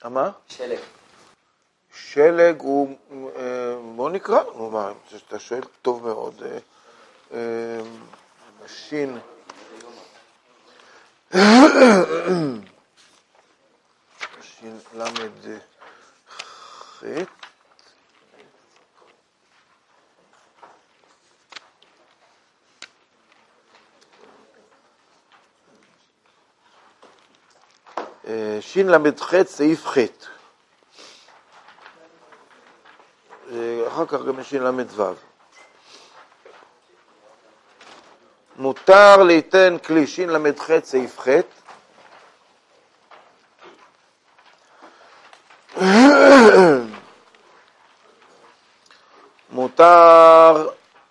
מה? שלג. שלג הוא, בוא נקרא, אתה שואל טוב מאוד. שין. שין למד ח'. שין למד ח' סעיף ח'. אחר כך גם שין למד ו'. מותר ליתן כלי שין למד ח' סעיף ח' מותר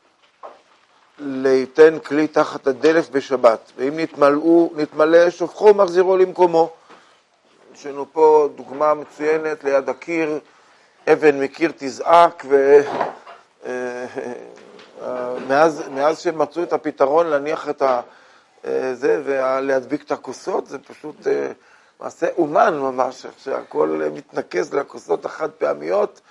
ליתן כלי תחת הדלף בשבת, ואם נתמלא שופכו מחזירו למקומו. יש לנו פה דוגמה מצוינת ליד הקיר, אבן מקיר תזעק, ומאז שמצאו את הפתרון להניח את זה ולהדביק את הכוסות, זה פשוט מעשה אומן ממש, שהכל מתנקז לכוסות החד פעמיות,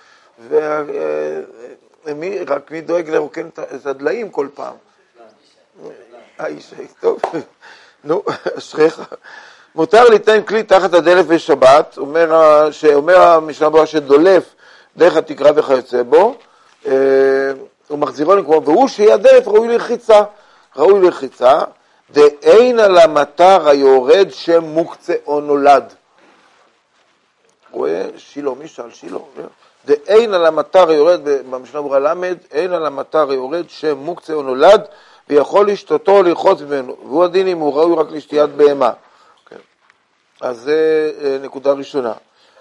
רק מי דואג לרוקן את הדליים כל פעם. האיש, טוב, נו, אשריך. מותר ליתן כלי תחת הדלף בשבת, שאומר המשנה ברורה שדולף דרך התקרה וכיוצא בו, הוא מחזירו למקומו, והוא שידף ראוי לרחיצה, דאין על המטר היורד שם מוקצה או נולד. רואה? שילה, מי שאל? שילה. דאין על המטר היורד, במשנה ברורה למד, אין על המטר היורד שם מוקצה או נולד, ויכול לשתותו או לרחוץ ממנו, והוא הדין אם הוא ראוי רק לשתיית בהמה. אז זה נקודה ראשונה.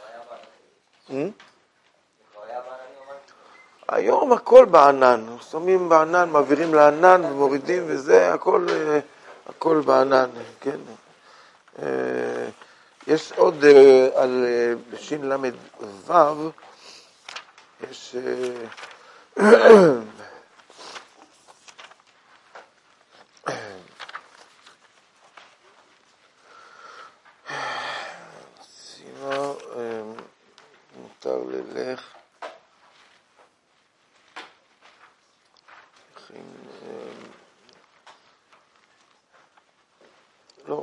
היום הכל בענן, שמים בענן, מעבירים לענן ומורידים וזה, הכל בענן, כן. יש עוד על שין למד ו', יש מותר ללך לא,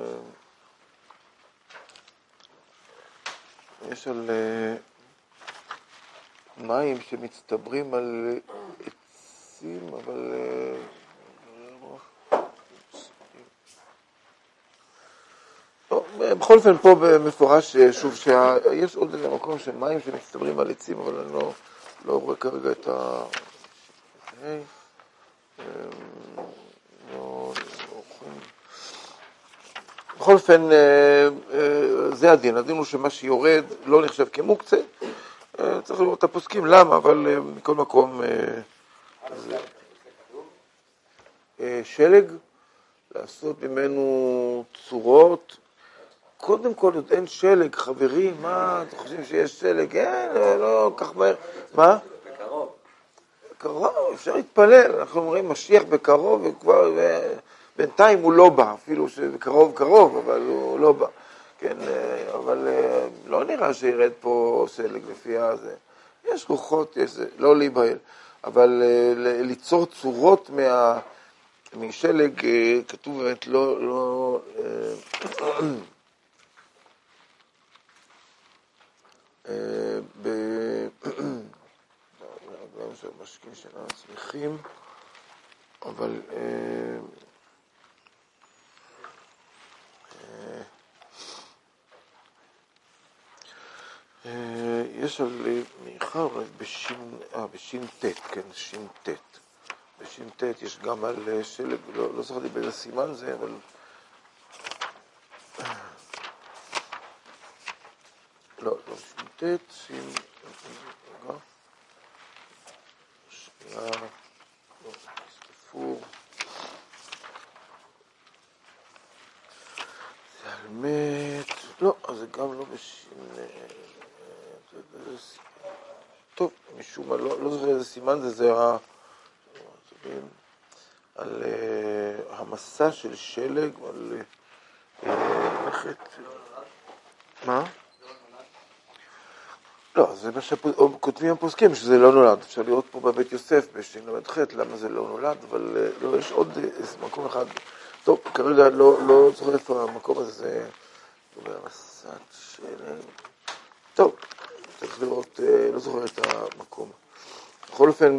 יש על מים שמצטברים על עצים, אבל בכל אופן פה במפורש שוב שיש עוד איזה מקום של מים שמצטברים על עצים, אבל אני לא רואה כרגע את ה... בכל אופן זה הדין הוא שמה שיורד לא נחשב כמוקצה, צריך לראות את הפוסקים למה, אבל מכל מקום שלג, לעשות ממנו צורות. קודם כל עוד אין שלג, חברים, מה אתם חושבים שיש שלג? לא כך מהר. מה? בקרוב, אפשר להתפלל, אנחנו אומרים משיח בקרוב, וכבר בינתיים הוא לא בא, אפילו שבקרוב, אבל הוא לא בא. כן, אבל לא נראה שירד פה שלג לפי הזה. יש רוחות, לא להיבהל, אבל ליצור צורות משלג, כתוב באמת לא גם שהמשקים שלנו צמיחים, אבל יש על מיכה בשין תת, כן, שין תת. בשין תת יש גם על שלג, לא זכרתי באיזה סימן זה, אבל לא שין תת, שין... שנייה, סתפור. זה על מת, לא, אז זה גם לא בשין... טוב, משום מה, לא זוכר איזה סימן זה על המסע של שלג, על לכת... מה? לא, זה מה שכותבים הפוסקים, שזה לא נולד. אפשר לראות פה בבית יוסף, בש"ל"ח, למה זה לא נולד, אבל לא, יש עוד מקום אחד. טוב, כרגע לא זוכר איפה המקום הזה, זה במסת שלג. טוב, צריך לראות, לא זוכר את המקום. בכל אופן,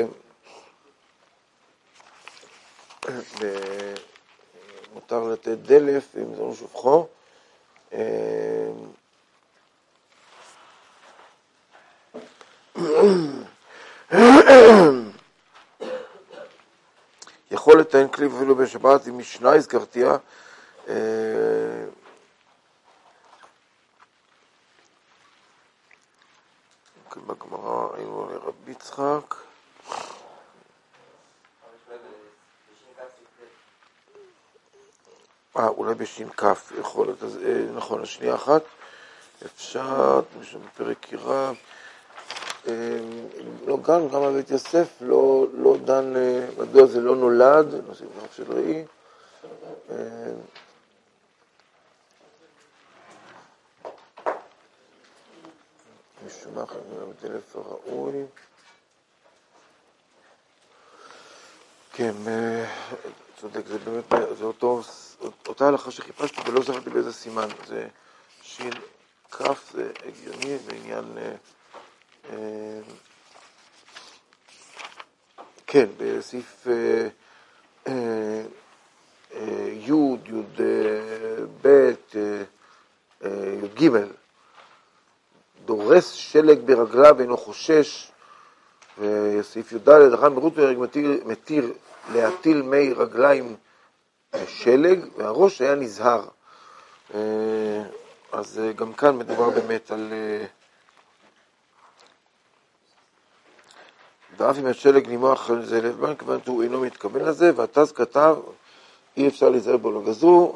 מותר לתת דלף, אם זה לא שופכו. יכול לטען כלי אפילו בשבת, אם משנה הזכרתיה, בגמרא, היינו לרבי יצחק, אולי בש"כ יכול להיות, נכון, השנייה אחת, אפשר, בפרק קירה, לא, גם בבית יוסף לא דן, מדוע זה לא נולד, נוסיף רב של ראי, משומח בדלף הראוי, כן, צודק, זה באמת, זה אותה הלכה שחיפשתי ולא זכרתי באיזה סימן, זה ש"כ, זה הגיוני, בעניין, כן, בסעיף י', ב', י' ג', דורס שלג ברגליו ואינו חושש, וסעיף י' ד', אחר מרות ורג מתיר להטיל מי רגליים שלג, והראש היה נזהר. אז גם כאן מדובר באמת על ואף אם השלג נימוח על זה לבן, כיוון שהוא אינו מתכוון לזה, והתז כתב, אי אפשר להיזהר בו לא גזרו,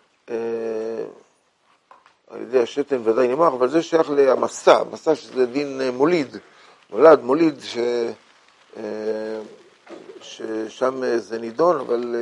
על ידי השתן ודאי נימוח, אבל זה שייך למסע, מסע שזה דין מוליד, מוליד ששם זה נידון, אבל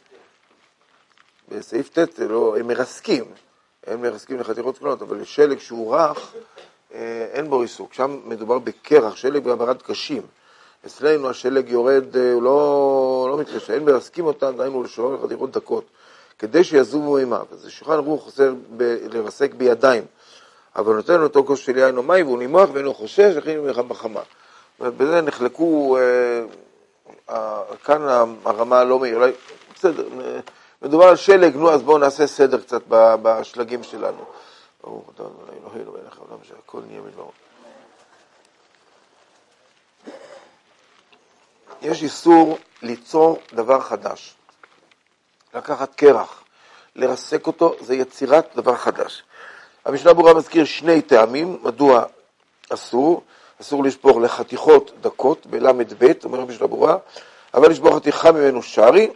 בסעיף ט' לא, הם מרסקים לחתיכות קטנות, אבל שלג שהוא רך, אין בו ריסוק, שם מדובר בקרח, שלג בעברת קשים. אצלנו השלג יורד, הוא לא מתקשה, אין מרסקים אותם, דיינו לשורר לחתיכות דקות, כדי שיזובו מימיו. אז שולחן ערוך חוזר לרסק בידיים, אבל נותן אותו כוס של יין או מים, והוא נימוח ואינו חושש, הכין מלחם בחמה. ובזה נחלקו, כאן הרמה לא מהיר, בסדר, מדובר על שלג, נו, אז בואו נעשה סדר קצת בשלגים שלנו. ברוך אתה אדוני אלוהינו מלך העולם שהכל נהיה מדברו. יש איסור ליצור דבר חדש. לקחת קרח, לרסק אותו, זה יצירת דבר חדש. המשנה ברורה מזכיר שני טעמים, מדוע אסור לשבור לחתיכות דקות, בלמד ב', אומר המשנה ברורה, אבל לשבור חתיכה ממנו שרי,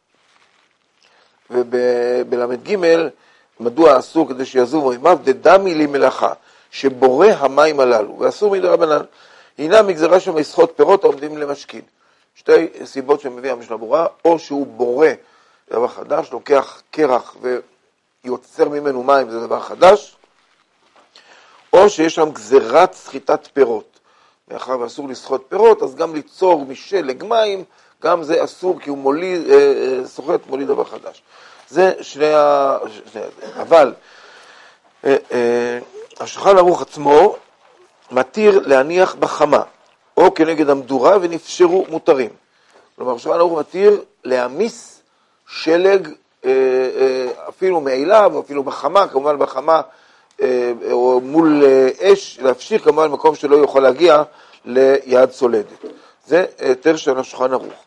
ובלמד ג' מדוע אסור כדי שיזובו מימיו, דדמי לי מלאכה, שבורא המים הללו, ואסור מדרבנן. הנה מגזרה שם מסחות פירות העומדים למשכין. שתי סיבות שמביא המשנה ברורה, או שהוא בורא דבר חדש, לוקח קרח ויוצר ממנו מים, זה דבר חדש, או שיש שם גזירת סחיטת פירות. מאחר ואסור לסחוט פירות, אז גם ליצור משלג מים, גם זה אסור, כי הוא סוחט מוליד דבר חדש. זה אבל השולחן ערוך עצמו מתיר להניח בחמה, או כנגד המדורה, ונפשרו מותרים. כלומר, השולחן ערוך מתיר להמיס שלג, אפילו מאליו, או אפילו בחמה, כמובן בחמה, או מול אש, להפשיך כמובן מקום שלא יוכל להגיע ליד סולדת. זה היתר של השולחן ערוך.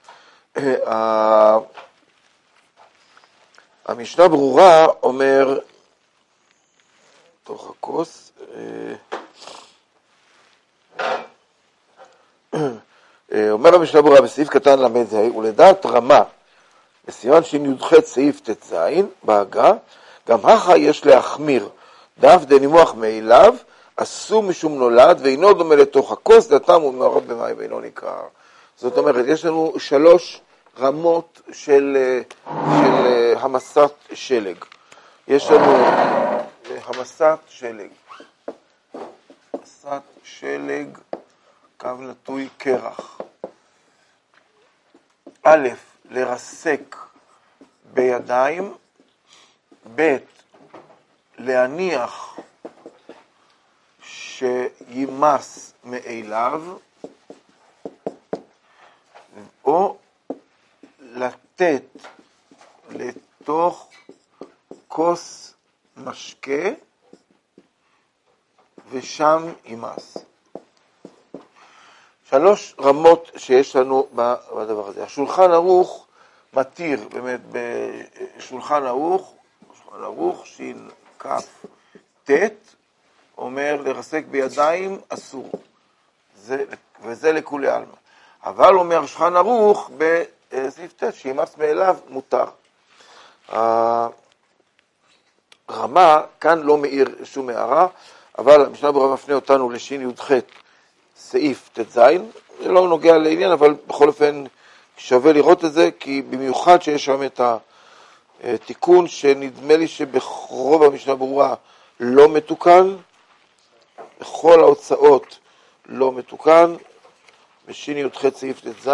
המשנה ברורה אומר, תוך הכוס, אומר המשנה ברורה בסעיף קטן למד זה, ולדעת רמה, בסימן שי"ח סעיף ט"ז, בהגה, גם הכא יש להחמיר, דאף דנימוח מאליו, אסור משום נולד, ואינו דומה לתוך הכוס, דתם הוא מעורב במים ואינו נקרא. זאת אומרת, יש לנו 3 רמות של המסת שלג. יש לנו המסת שלג. מסת שלג, קו נטוי קרח. א', לרסק בידיים, ב', להניח שימס מאליו, או לתת לתוך כוס משקה ושם ימס. 3 רמות שיש לנו בדבר הזה. השולחן ערוך מתיר, באמת, בשולחן ערוך, שין כף תת, אומר לרסק בידיים אסור. וזה לכולי עלמא. אבל אומר שולחן ערוך בסעיף תת, שימס מאליו מותר. הרמה כאן לא מאיר שום הערה, אבל המשנה ברורה מפנה אותנו לשין י"ח סעיף ט"ז. זה לא נוגע לעניין, אבל בכל אופן שווה לראות את זה, כי במיוחד שיש שם את התיקון שנדמה לי שברוב המשנה ברורה לא מתוקן, בכל ההוצאות לא מתוקן, בשין י"ח סעיף ט"ז.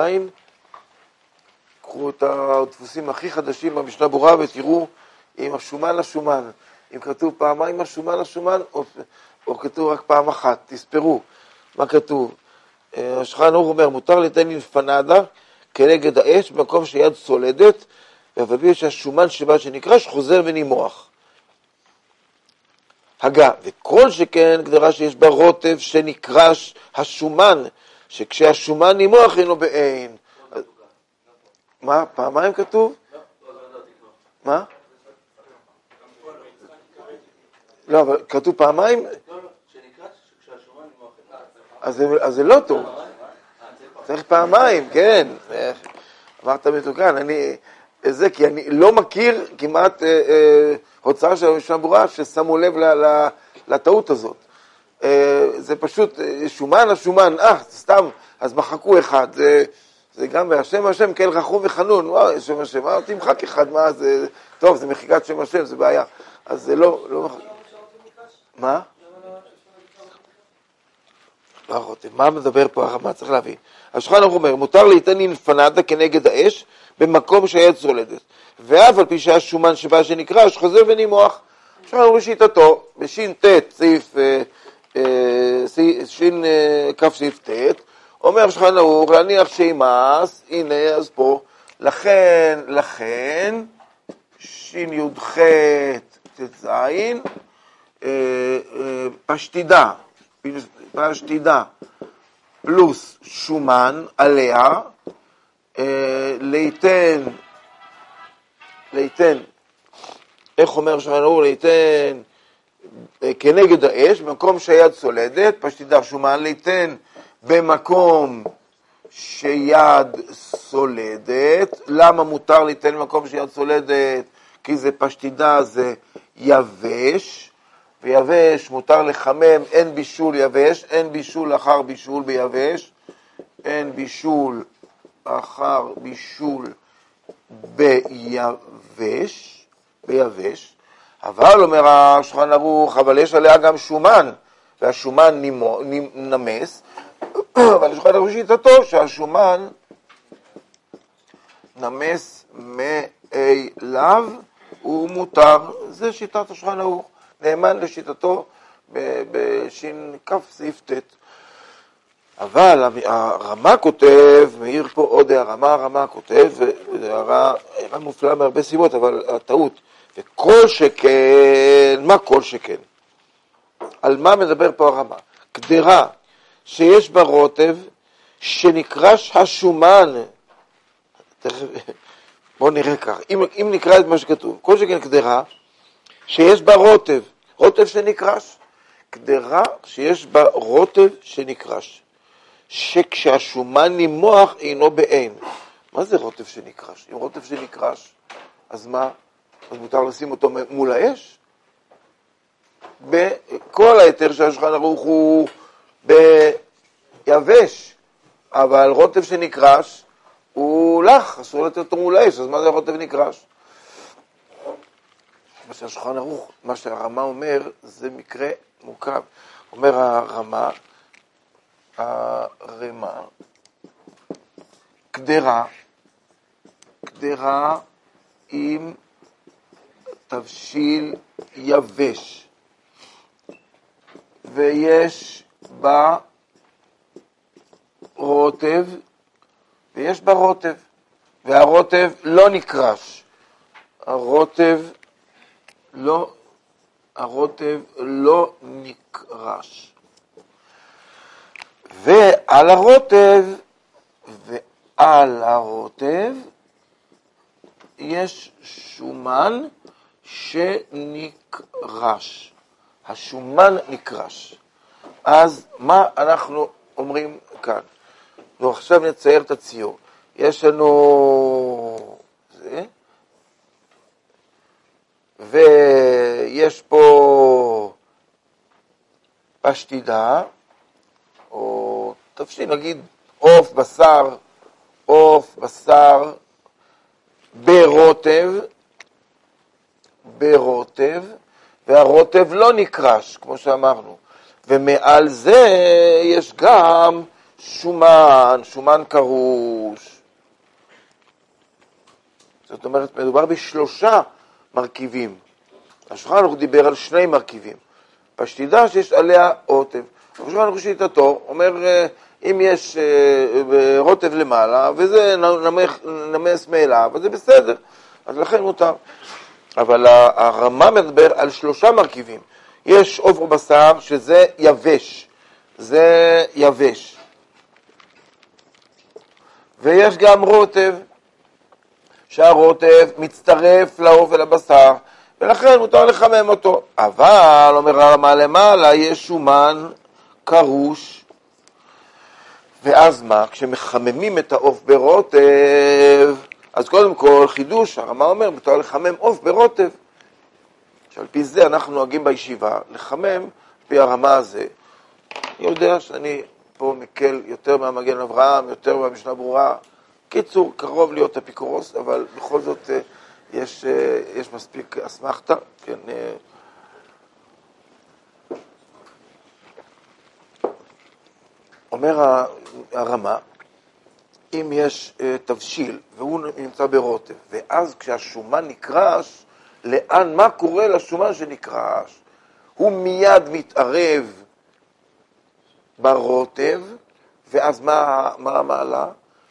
קחו את הדפוסים הכי חדשים במשנה ברורה ותראו אם השומן לשומן, אם כתוב פעמיים השומן לשומן או כתוב רק פעם אחת, תספרו מה כתוב. השולחן ערוך אומר, מותר ליתן אינפנדה כנגד האש במקום שיד סולדת, והביא שהשומן שבה שנקרש חוזר ונימוח. הגה, וכל שכן גדרה שיש בה רוטב שנקרש השומן, שכשהשומן נימוח אינו בעין. מה? פעמיים כתוב? מה? לא, אבל כתוב פעמיים? אז זה לא טוב. צריך פעמיים, כן. אמרת מתוקן, כי אני לא מכיר כמעט הוצאה של המשנה ברורה ששמו לב לטעות הזאת. זה פשוט השומן, סתם, אז מחקו אחד. זה גם השם כן רחום וחנון, וואו, שם השם, תמחק אחד, מה זה, טוב, זה מחיקת שם השם, זה בעיה. אז זה לא מה? מה מדבר פה הרמה? צריך להבין. השולחן ערוך אומר, מותר ליתן אינפנדה כנגד האש במקום שהיד סולדת. ואף על פי שהשומן שבה שנקרש חוזר ונימוח. השולחן ערוך בשיטתו, בשין ת' שין כף סעיף ת', אומר השולחן ערוך להניח שימס, הנה אז פה, לכן שין י"ח ט"ז, פשטידה פלוס שומן עליה, ליתן, איך אומר השולחן ערוך? ליתן כנגד האש, במקום שהיד סולדת, פשטידה שומן, ליתן במקום שיד סולדת. למה מותר ליתן במקום שיד סולדת? כי זה פשטידה, זה יבש, ויבש מותר לחמם, אין בישול יבש, אין בישול אחר בישול ביבש, אין בישול אחר בישול ביבש. אבל אומר השולחן ערוך, אבל יש עליה גם שומן, והשומן נמס, אבל השולחן ערוך שיטתו שהשומן נמס מאליו ומותר. זה שיטת השולחן ערוך, נאמן לשיטתו בשין כף סעיף ת'. אבל הרמה כותב, מאיר פה עוד הרמה כותב, הערה מופלאה מהרבה סיבות, אבל הטעות, וכל שכן, מה כל שכן? על מה מדבר פה הרמה? קדרה שיש בה רוטב שנקרש השומן. בואו נראה כך, אם נקרא את מה שכתוב, כל שכן קדרה שיש בה רוטב שנקרש, קדרה שיש בה רוטב שנקרש, שכשהשומן נימוח אינו בעין. מה זה רוטב שנקרש? אם רוטב שנקרש, אז מה? אז מותר לשים אותו מול האש? בכל היתר של השולחן ערוך הוא ביבש, אבל רוטב שנקרש הוא לח, אסור לתת אותו מול האש. אז מה זה רוטב נקרש? מה שהשולחן ערוך, מה שהרמה אומר, זה מקרה מורכב. אומר הרמה, הרמה, קדרה עם תבשיל יבש, ויש בה רוטב, והרוטב לא נקרש. הרוטב לא נקרש. ועל הרוטב יש שומן שנקרש. השומן נקרש. אז מה אנחנו אומרים כאן? עכשיו נצייר את הציור. יש לנו זה, ויש פה פשטידה, או תבשיל, נגיד עוף בשר ברוטב, והרוטב לא נקרש, כמו שאמרנו. ומעל זה יש גם שומן קרוש. זאת אומרת, מדובר בשלושה מרכיבים. השולחן ערוך דיבר על שני מרכיבים. פשטידה שיש עליה רוטב. השולחן ערוך שיטתו אומר, אם יש רוטב למעלה, וזה נמס מאליו, אז זה בסדר. אז לכן מותר. אבל הרמה מדבר על שלושה מרכיבים. יש עוף או בשר שזה יבש. ויש גם רוטב, שהרוטב מצטרף לעוף ולבשר, ולכן מותר לחמם אותו. אבל, אומר הרמה למעלה, יש שומן קרוש. ואז מה? כשמחממים את העוף ברוטב, אז קודם כל חידוש, הרמה אומר, מותר לחמם עוף ברוטב. שעל פי זה אנחנו נוהגים בישיבה, לחמם פי הרמה הזה. אני יודע שאני פה מקל יותר מהמגן אברהם, יותר מהמשנה ברורה. קיצור, קרוב להיות אפיקורוס, אבל בכל זאת יש מספיק אסמכתה. כן. אומר הרמה, אם יש תבשיל והוא נמצא ברוטב, ואז כשהשומן נקרש, מה קורה לשומן שנקרש? הוא מיד מתערב ברוטב, ואז מה המעלה?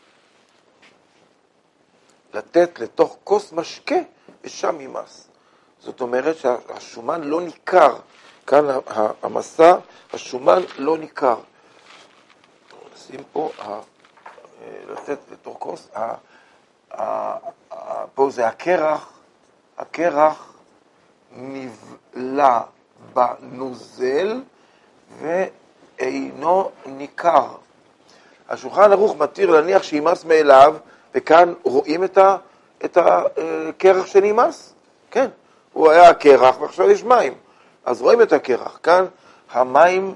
לתת לתוך כוס משקה, ושם ימס. זאת אומרת שהשומן לא ניכר. כאן המסע, השומן לא ניכר. נשים פה, לתת לתוך כוס, פה זה הקרח נבלע בנוזל ואינו ניכר. השולחן ערוך מתיר להניח שימס מאליו, וכאן רואים את הקרח שנמס. כן, הוא היה הקרח ועכשיו יש מים. אז רואים את הקרח. כאן המים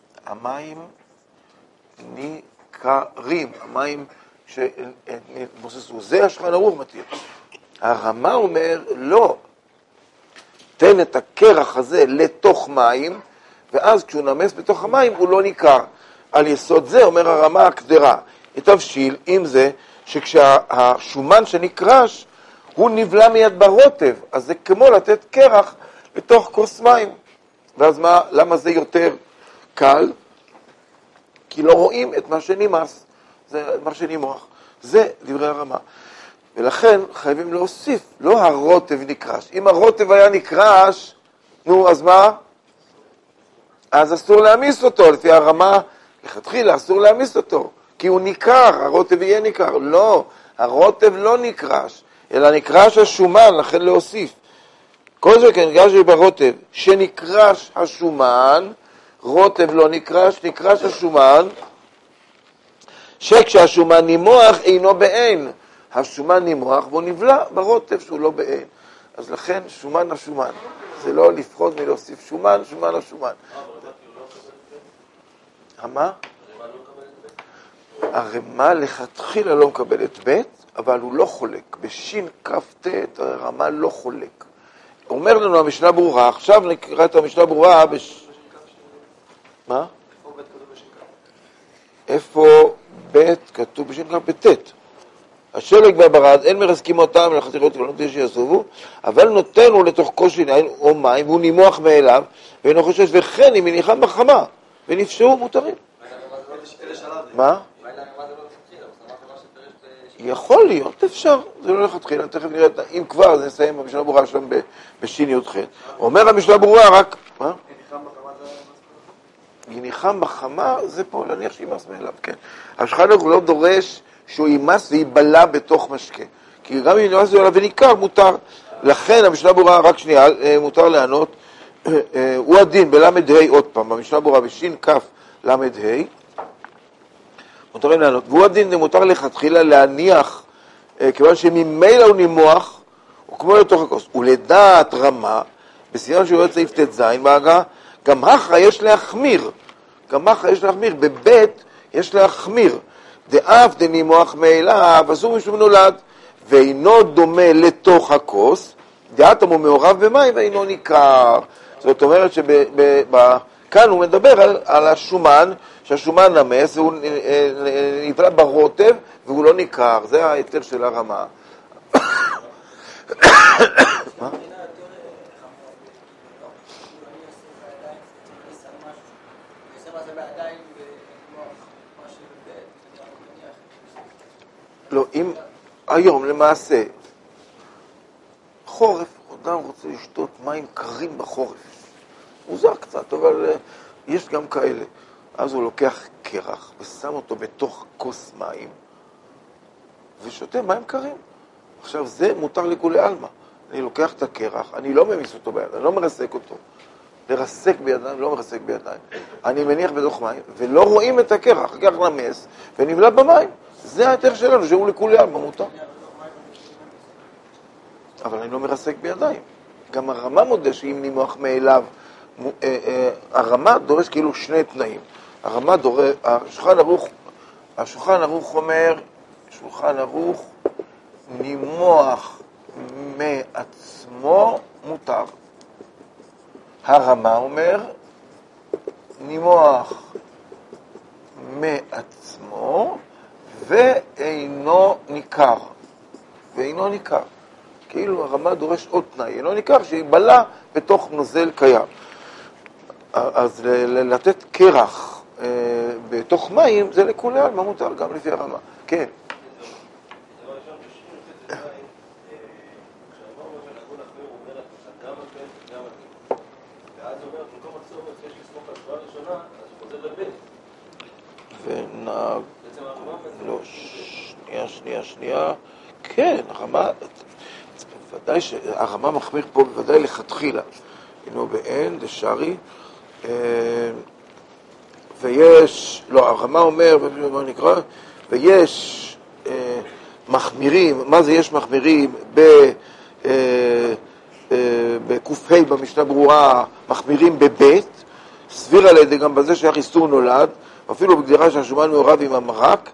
ניכרים, המים שנתבוססו. זה השולחן ערוך מתיר. הרמה אומר, לא, תן את הקרח הזה לתוך מים, ואז כשהוא נמס בתוך המים הוא לא ניכר. על יסוד זה אומר הרמה הקדרה, תבשיל עם זה שכשהשומן שנקרש הוא נבלע מיד ברוטב, אז זה כמו לתת קרח בתוך כוס מים. ואז למה זה יותר קל? כי לא רואים את מה שנמס, זה מה שנמרח. זה דברי הרמה. ולכן חייבים להוסיף, לא הרוטב נקרש. אם הרוטב היה נקרש, אז מה? אז אסור להמיס אותו, לפי הרמה, לכתחילה אסור להמיס אותו, כי הוא ניכר, הרוטב יהיה ניכר. לא, הרוטב לא נקרש, אלא נקרש השומן, לכן להוסיף. כל זה כנגש ברוטב, שנקרש השומן, רוטב לא נקרש, נקרש השומן, שכשהשומן נימוח אינו בעין. השומן נימוח והוא נבלע ברוטב שהוא לא בעין. אז לכן שומן השומן. זה לא לפחות מלהוסיף שומן השומן. מה? הרמה לכתחילה לא מקבלת ב', אבל הוא לא חולק. בשין כ"ט הרמה לא חולק. אומר לנו המשנה ברורה, עכשיו נקרא את המשנה ברורה מה? איפה ב' כתוב בשין כף בט'. השלג והברד, אין מרסקים אותם לחתיכות ולא נותן שיסובו, אבל נותן הוא לתוך כוס של יין או מים, והוא נימוח מאליו, ואינו חושש, וכן אם מניחם בחמה, ונפשעו מותרים. מה? יכול להיות, אפשר, זה לא לכתחילה, תכף נראה, אם כבר, אז נסיים במשנה ברורה שלנו בשין י"ח. אומר המשנה ברורה רק, מה? יניחם בחמה, זה פה להניח שימאס מאליו, כן. השולחן ערוך לא דורש שהוא יימאס ויבלע בתוך משקה. כי גם אם יימאס עליו וניכר, מותר. לכן המשנה ברורה, רק שנייה, מותר לענות, הוא הדין בלמד ה' עוד פעם, במשנה ברורה בשין כף למד ה', מותרים לענות. והוא הדין, זה מותר לכתחילה להניח, כיוון שממילא הוא נימוח, הוא כמו לתוך הכוס. ולדעת רמה, בסימן שהוא יוצא סעיף ט"ז בהגה, גם הכרע יש להחמיר. גם הכרע יש להחמיר. בבית יש להחמיר. דאף דנימוח מאליו, אסור משום נולד, ואינו דומה לתוך הכוס, דעת הוא מעורב במים ואינו ניכר. זאת אומרת שכאן הוא מדבר על השומן, שהשומן נמס, והוא נבלע ברוטב, והוא לא ניכר. זה ההיתר של הרמה. מה? לא, אם היום למעשה חורף, אדם רוצה לשתות מים קרים בחורף, מוזר קצת, אבל יש גם כאלה. אז הוא לוקח קרח ושם אותו בתוך כוס מים ושותה מים קרים. עכשיו זה מותר לכולי עלמא. אני לוקח את הקרח, אני לא ממיס אותו בידיים, אני לא מרסק אותו. לרסק בידיים, לא מרסק בידיים. אני מניח בתוך מים ולא רואים את הקרח, הקרח נמס ונבלע במים. זה ההיתר שלנו, שהוא לכולי עלמא מותר. אבל אני לא מרסק בידיים. גם הרמה מודה שאם נימוח מאליו, הרמה דורש כאילו שני תנאים. הרמה דורש, השולחן ערוך אומר, שולחן ערוך נימוח מעצמו מותר. הרמה אומר, נימוח מעצמו ואינו ניכר. ואינו ניכר. כאילו הרמה דורש עוד תנאי. אינו ניכר שיבלע בתוך נוזל קיים. אז לתת קרח בתוך מים זה לכולי עלמא מותר גם לפי הרמה. כן. ונהג... לא, שנייה. כן, הרמה... ודאי שהרמה מחמיר פה בוודאי לכתחילה. אינו באין, דשארי. ויש... לא, הרמה אומר, מה נקרא? ויש מחמירים, מה זה יש מחמירים? בק"ה במשנה ברורה מחמירים בבית, סביר על ידי גם בזה שהיה איסור נולד, אפילו בגדירה שהשומן מעורב עם המרק,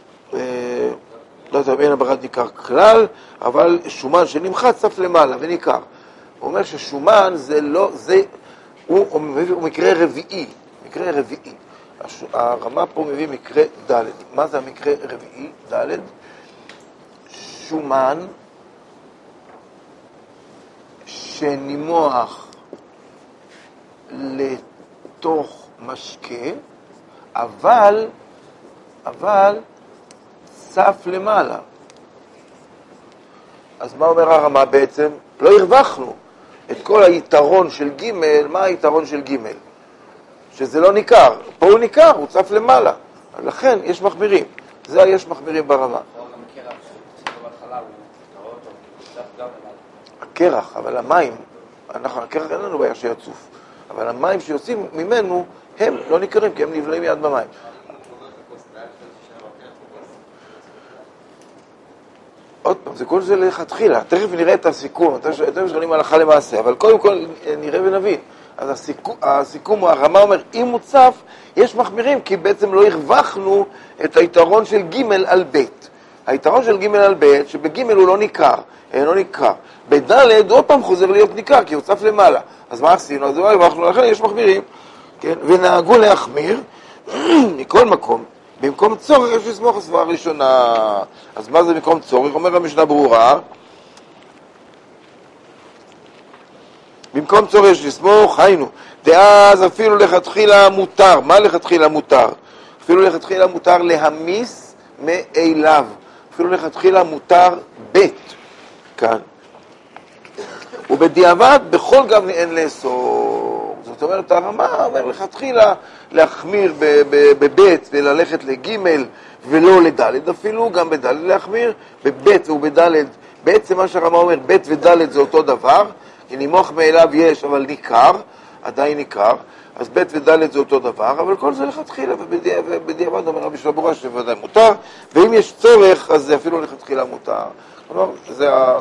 לא יודע אם אין הברד ניכר כלל, אבל שומן שנמחץ צף למעלה וניכר. הוא אומר ששומן זה לא, הוא מקרה רביעי, מקרה רביעי. הרמה פה מביא מקרה ד'. מה זה המקרה רביעי? ד'. שומן שנימוח לתוך משקה, אבל צף למעלה. אז מה אומר הרמה בעצם? לא הרווחנו את כל היתרון של ג'. מה היתרון של ג'? שזה לא ניכר. פה הוא ניכר, הוא צף למעלה. לכן יש מחמירים. זה יש מחמירים ברמה. הקרח, אבל המים, הקרח אין לנו בעיה שיצוף. אבל המים שיוצאים ממנו הם לא ניכרים, כי הם נבלעים מיד במים. עוד פעם, זה כל זה לכתחילה. תכף נראה את הסיכום, אתם שואלים הלכה למעשה, אבל קודם כל נראה ונבין. אז הסיכום, הרמה אומר, אם הוא צף, יש מחמירים, כי בעצם לא הרווחנו את היתרון של ג' על ב'. היתרון של ג' על ב', שבג' הוא לא ניכר, אינו ניכר. בד' עוד פעם חוזר להיות ניכר, כי הוא צף למעלה. אז מה עשינו? אז לא הרווחנו, לכן יש מחמירים. כן? ונהגו להחמיר, מכל מקום, במקום צורך יש לסמוך הסברה הראשונה. אז מה זה במקום צורך? אומר המשנה ברורה, במקום צורך יש לסמוך, היינו, דאז אפילו לכתחילה מותר. מה לכתחילה מותר? אפילו לכתחילה מותר להמיס מאליו. אפילו לכתחילה מותר בית. כאן. ובדיעבד בכל גב אין לאסור. זאת אומרת, הרמה אומר לכתחילה להחמיר בבית וללכת לגימל ולא לדלת. אפילו גם בדלת להחמיר בבית ובדלת. בעצם מה שהרמה אומר, בית ודלת זה אותו דבר. נימוך מאליו יש, אבל ניכר, עדיין ניכר. אז בית ודלת זה אותו דבר, אבל כל זה לכתחילה, ובדיעבד אומר רבי שלמה בראש שוודאי מותר, ואם יש צורך, אז זה אפילו לכתחילה מותר. כלומר, זה ה...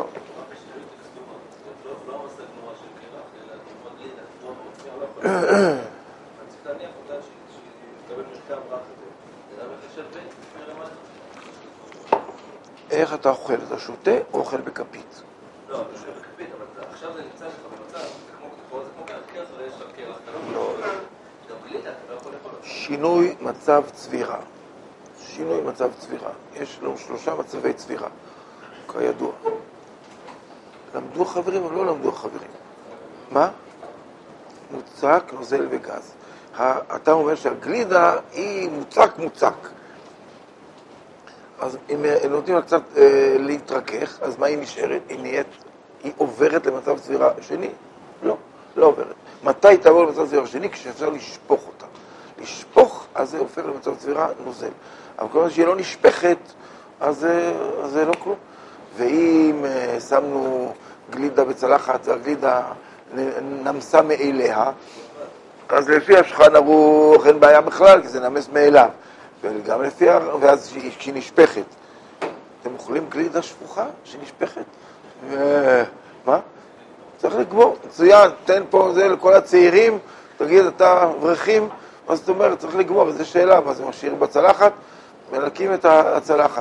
איך אתה אוכל? אתה שותה או אוכל בכפית? לא, אני חושב בכפית, אבל עכשיו זה נמצא לך במצב, זה כמו קרח, יש לך קרח, אתה לא לא. גם גלידה, אתה לא יכול לאכול. שינוי מצב צבירה. שינוי מצב צבירה. יש לנו 3 מצבי צבירה, כידוע. למדו חברים או לא למדו חברים? מה? מוצק, נוזל וגז. אתה אומר שהגלידה היא מוצק. אז אם נותנים לה קצת להתרכך, אז מה היא נשארת? היא עוברת למצב צבירה שני? לא עוברת. מתי תעבור למצב צבירה שני? כשאפשר לשפוך אותה. לשפוך, אז זה הופך למצב צבירה נוזל. אבל כל מה שהיא לא נשפכת, אז זה לא כלום. ואם שמנו גלידה בצלחת והגלידה נמסה מאליה, אז לפי השולחן ערוך אין בעיה בכלל, כי זה נמס מאליו. וגם לפי, ואז כשהיא נשפכת. אתם אוכלים גלידה שפוכה שנשפכת? מה? צריך לגמור. מצוין, תן פה זה לכל הצעירים, תגיד, אתה אברכים, מה זאת אומרת? צריך לגמור, וזו שאלה, מה זה משאיר בצלחת? מנקים את הצלחת.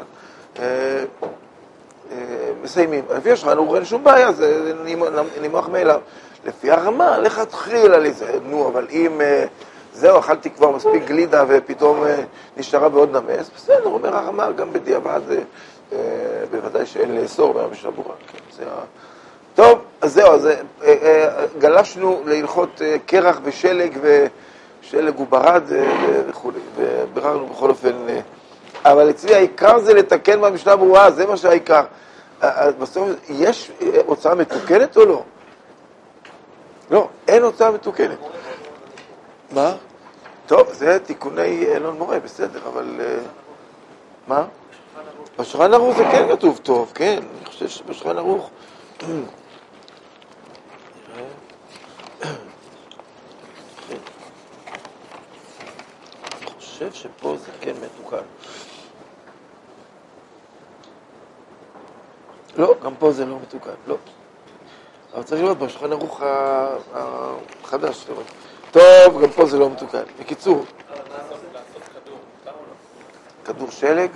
מסיימים. לפי השולחן ערוך אין שום בעיה, זה נימוח מאליו. לפי הרמה, לכתחילה לזה. נו, אבל אם זהו, אכלתי כבר מספיק גלידה ופתאום נשארה בעוד נמס, בסדר, אומר הרמה, גם בדיעבד, בוודאי שאין לאסור, אומר המשנה ברורה. טוב, אז זהו, אז גלשנו להלכות קרח ושלג, ושלג וברד וכו', ובררנו בכל אופן, אבל אצלי העיקר זה לתקן במשנה ברורה, זה מה שהעיקר. בסוף, יש הוצאה מתוקנת או לא? לא, אין הוצאה מתוקנת. מה? טוב, זה תיקוני אלון מורה, בסדר, אבל... מה? בשולחן ערוך זה כן כתוב טוב, כן, אני חושב שבשולחן ערוך... אני חושב שפה זה כן מתוקן. לא, גם פה זה לא מתוקן, לא. אבל צריך לראות בשולחן ערוך החדש, טוב, גם פה זה לא מתוקן. בקיצור, כדור שלג?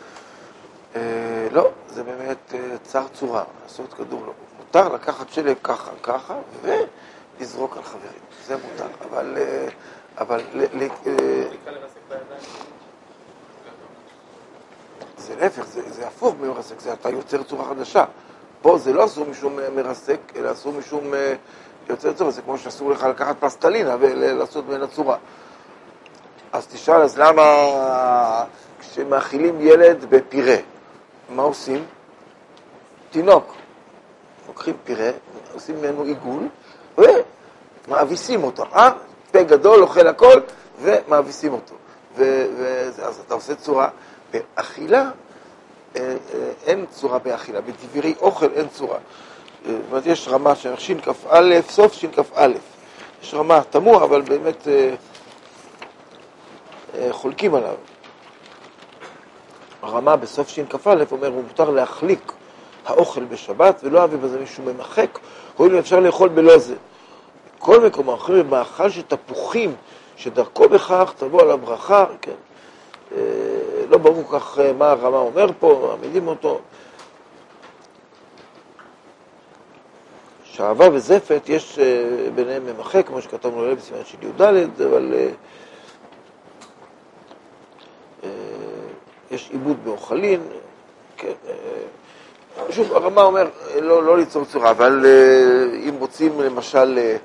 לא, זה באמת צר צורה, לעשות כדור לא. מותר לקחת שלג ככה, ולזרוק על חברים. זה מותר, אבל זה להפך, זה הפוך מרסק, זה אתה יוצר צורה חדשה. פה זה לא אסור משום מרסק, אלא אסור משום יוצר צורה, זה כמו שאסור לך לקחת פלסטלינה ולעשות בין הצורה. אז תשאל, אז למה כשמאכילים ילד בפירה, מה עושים? תינוק. לוקחים פירה, עושים ממנו עיגול, ומאביסים אותו. פה גדול, אוכל הכל, ומאביסים אותו. אז אתה עושה צורה. באכילה, אין צורה באכילה. בדברי אוכל אין צורה. זאת אומרת, יש רמה של שין כף א', סוף שין כף א'. יש רמה תמוה, אבל באמת חולקים עליו. הרמה בסוף שין כף א' אומר, הוא מותר להחליק האוכל בשבת, ולא אביא בזה מישהו ממחק, הואיל אפשר לאכול בלא זה. בכל מקום אחר, מאכל שתפוחים, שדרכו בכך תבוא על הברכה, כן. לא ברור כך מה הרמה אומר פה, מעמידים אותו. שעבה וזפת יש ביניהם ממחק, כמו שכתבנו עליהם בסימן של י"ד, אבל יש עיבוד באוכלין, כן, שוב, הרמה אומר לא ליצור צורה, אבל אם רוצים למשל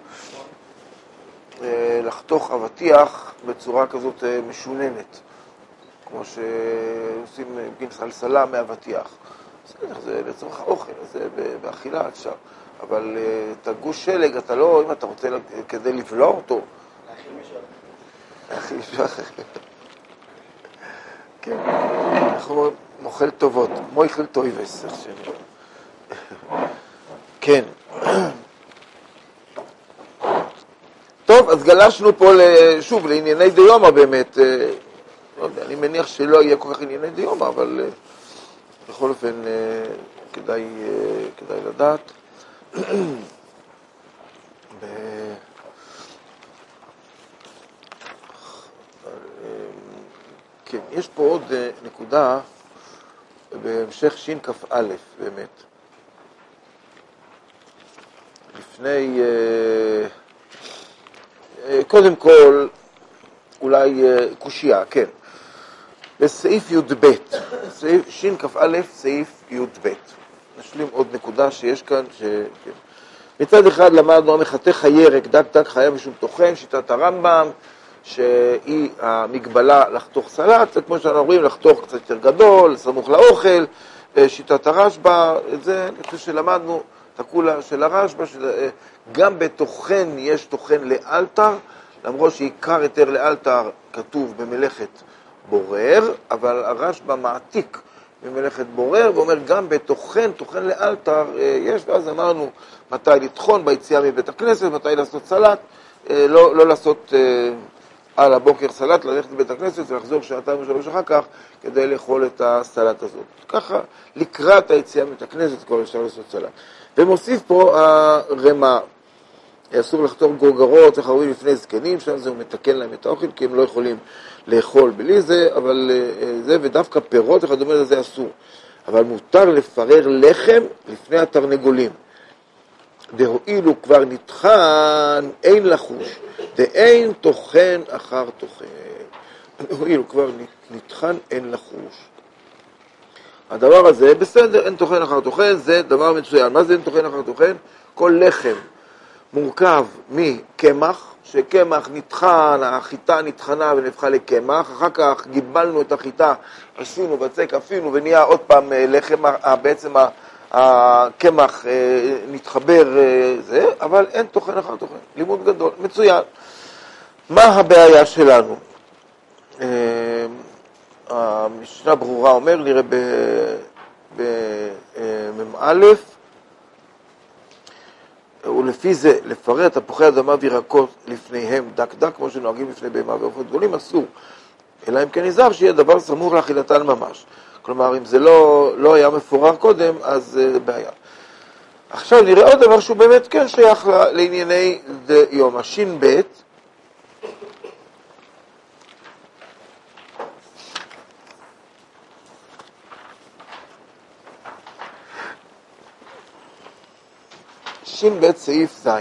לחתוך אבטיח בצורה כזאת משוננת, כמו שעושים סלסלה מאבטיח, זה לצורך האוכל, זה באכילה אפשר, אבל את הגוש שלג אתה לא, אם אתה רוצה כדי לבלוע אותו, להאכיל מישהו אחר. כן, אנחנו אומרים מוכל טובות, מויכל טויבס, איך שאני... כן. טוב, אז גלשנו פה שוב לענייני דיומא באמת, לא יודע, אני מניח שלא יהיה כל כך ענייני דיומא, אבל בכל אופן כדאי לדעת. כן, יש פה עוד נקודה בהמשך שין כ"א באמת. לפני, קודם כל, אולי קושיה, כן. בסעיף י"ב, שין כ"א, סעיף י"ב. נשלים עוד נקודה שיש כאן, מצד אחד למדנו המחתך הירק, דק חיה משום תוכן, שיטת הרמב"ם, שהיא המגבלה לחתוך סלט, זה כמו שאנחנו אומרים, לחתוך קצת יותר גדול, סמוך לאוכל, שיטת הרשב"א, את זה אני חושב שלמדנו, תקולה של הרשב"א, גם בתוכן יש תוכן לאלתר, למרות שעיקר יותר לאלתר כתוב במלאכת בורר, אבל הרשב"א מעתיק במלאכת בורר, ואומר גם בתוכן, תוכן לאלתר יש, ואז אמרנו מתי לטחון ביציאה מבית הכנסת, מתי לעשות סלט, לא לעשות על הבוקר סלט, ללכת לבית הכנסת ולחזור שעתיים ושלוש אחר כך כדי לאכול את הסלט הזאת. ככה לקראת היציאה מבית הכנסת כבר אפשר לעשות סלט. ומוסיף פה הרמה, אסור לחתור גורגרות וחרובים לפני זקנים, שם זה הוא מתקן להם את האוכל כי הם לא יכולים לאכול בלי זה, אבל זה ודווקא פירות וכדומה לזה אסור. אבל מותר לפרר לחם לפני התרנגולים. דהואילו כבר נטחן, אין לחוש, דאין תוכן אחר תוכן. דהואילו כבר נטחן, אין לחוש. הדבר הזה, בסדר, אין תוכן אחר תוכן, זה דבר מצוין. מה זה אין תוכן אחר תוכן? כל לחם מורכב מקמח, שקמח נטחן, החיטה נטחנה ונפחה לקמח, אחר כך גיבלנו את החיטה, עשינו בצק, אפינו ונהיה עוד פעם לחם, בעצם הקמח נתחבר זה, אבל אין תוכן אחר תוכן. לימוד גדול, מצוין. מה הבעיה שלנו? המשנה ברורה אומר, נראה במ"א, ולפי זה לפרר תפוחי אדמה וירקות לפניהם דק, כמו שנוהגים לפני בהמה ועופות גדולים, אסור. אלא אם כן נזהר שיהיה דבר סמוך לאכילתן ממש. כלומר, אם זה לא היה מפורר קודם, אז זה בעיה. עכשיו נראה עוד דבר שהוא באמת כן שייך לענייני יום השין ב' שין ב' סעיף ז'.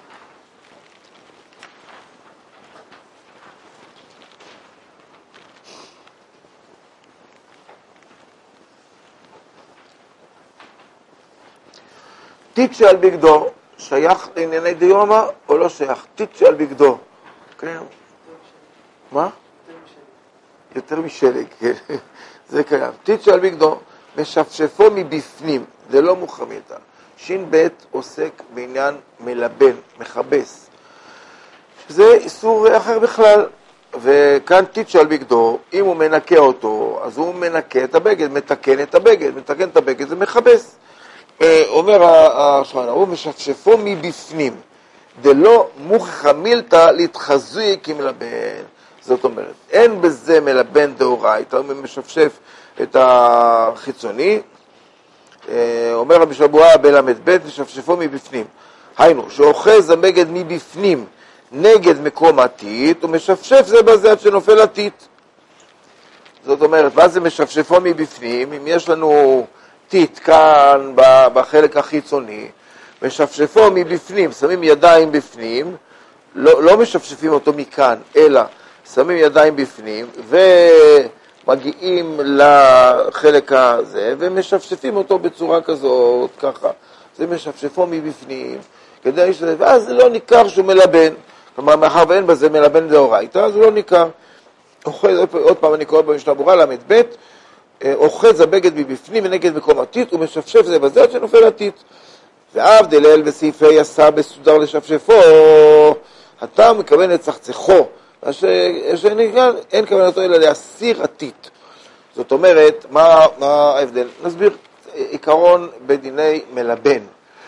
טיט שעל בגדו, שייך לענייני דיומא או לא שייך? טיט שעל בגדו. כן. מה? יותר משלג, כן. זה קיים. טיט שעל בגדו, משפשפו מבפנים, זה לא מוחמיתה. שין ב' עוסק בעניין מלבן, מחבס. זה איסור אחר בכלל. וכאן טיט שעל בגדו, אם הוא מנקה אותו, אז הוא מנקה את הבגד, מתקן את הבגד, זה מחבס. אומר השולחן ערוך, משפשפו מבפנים, דלא מוכחה מילתא להתחזוי כמלבן. זאת אומרת, אין בזה מלבן דאורייתא, הוא משפשף את החיצוני. אומר רבי שבוע בל"ב, משפשפו מבפנים. היינו, שאוחז הבגד מבפנים נגד מקום הטיט, הוא משפשף זה בזה עד שנופל הטיט. זאת אומרת, מה זה משפשפו מבפנים? אם יש לנו טיט כאן בחלק החיצוני, משפשפו מבפנים, שמים ידיים בפנים, לא משפשפים אותו מכאן, אלא שמים ידיים בפנים, מגיעים לחלק הזה ומשפשפים אותו בצורה כזאת, ככה. זה משפשפו מבפנים, כדי שזה, ואז זה לא ניכר שהוא מלבן. כלומר, מאחר ואין בזה מלבן דאורייתא, אז הוא לא ניכר. עוד פעם אני קורא במשנה ברורה, למד ב', אוחז הבגד מבפנים ונגד מקום עתית, ומשפשף זה בזה עד שנופל עתית. ואב דלל וסעיפי עשה בסודר לשפשפו, אתה מכוון לצחצחו, אין כוונתו אלא להסיר עתית. זאת אומרת, מה ההבדל? נסביר עיקרון בדיני מלבן,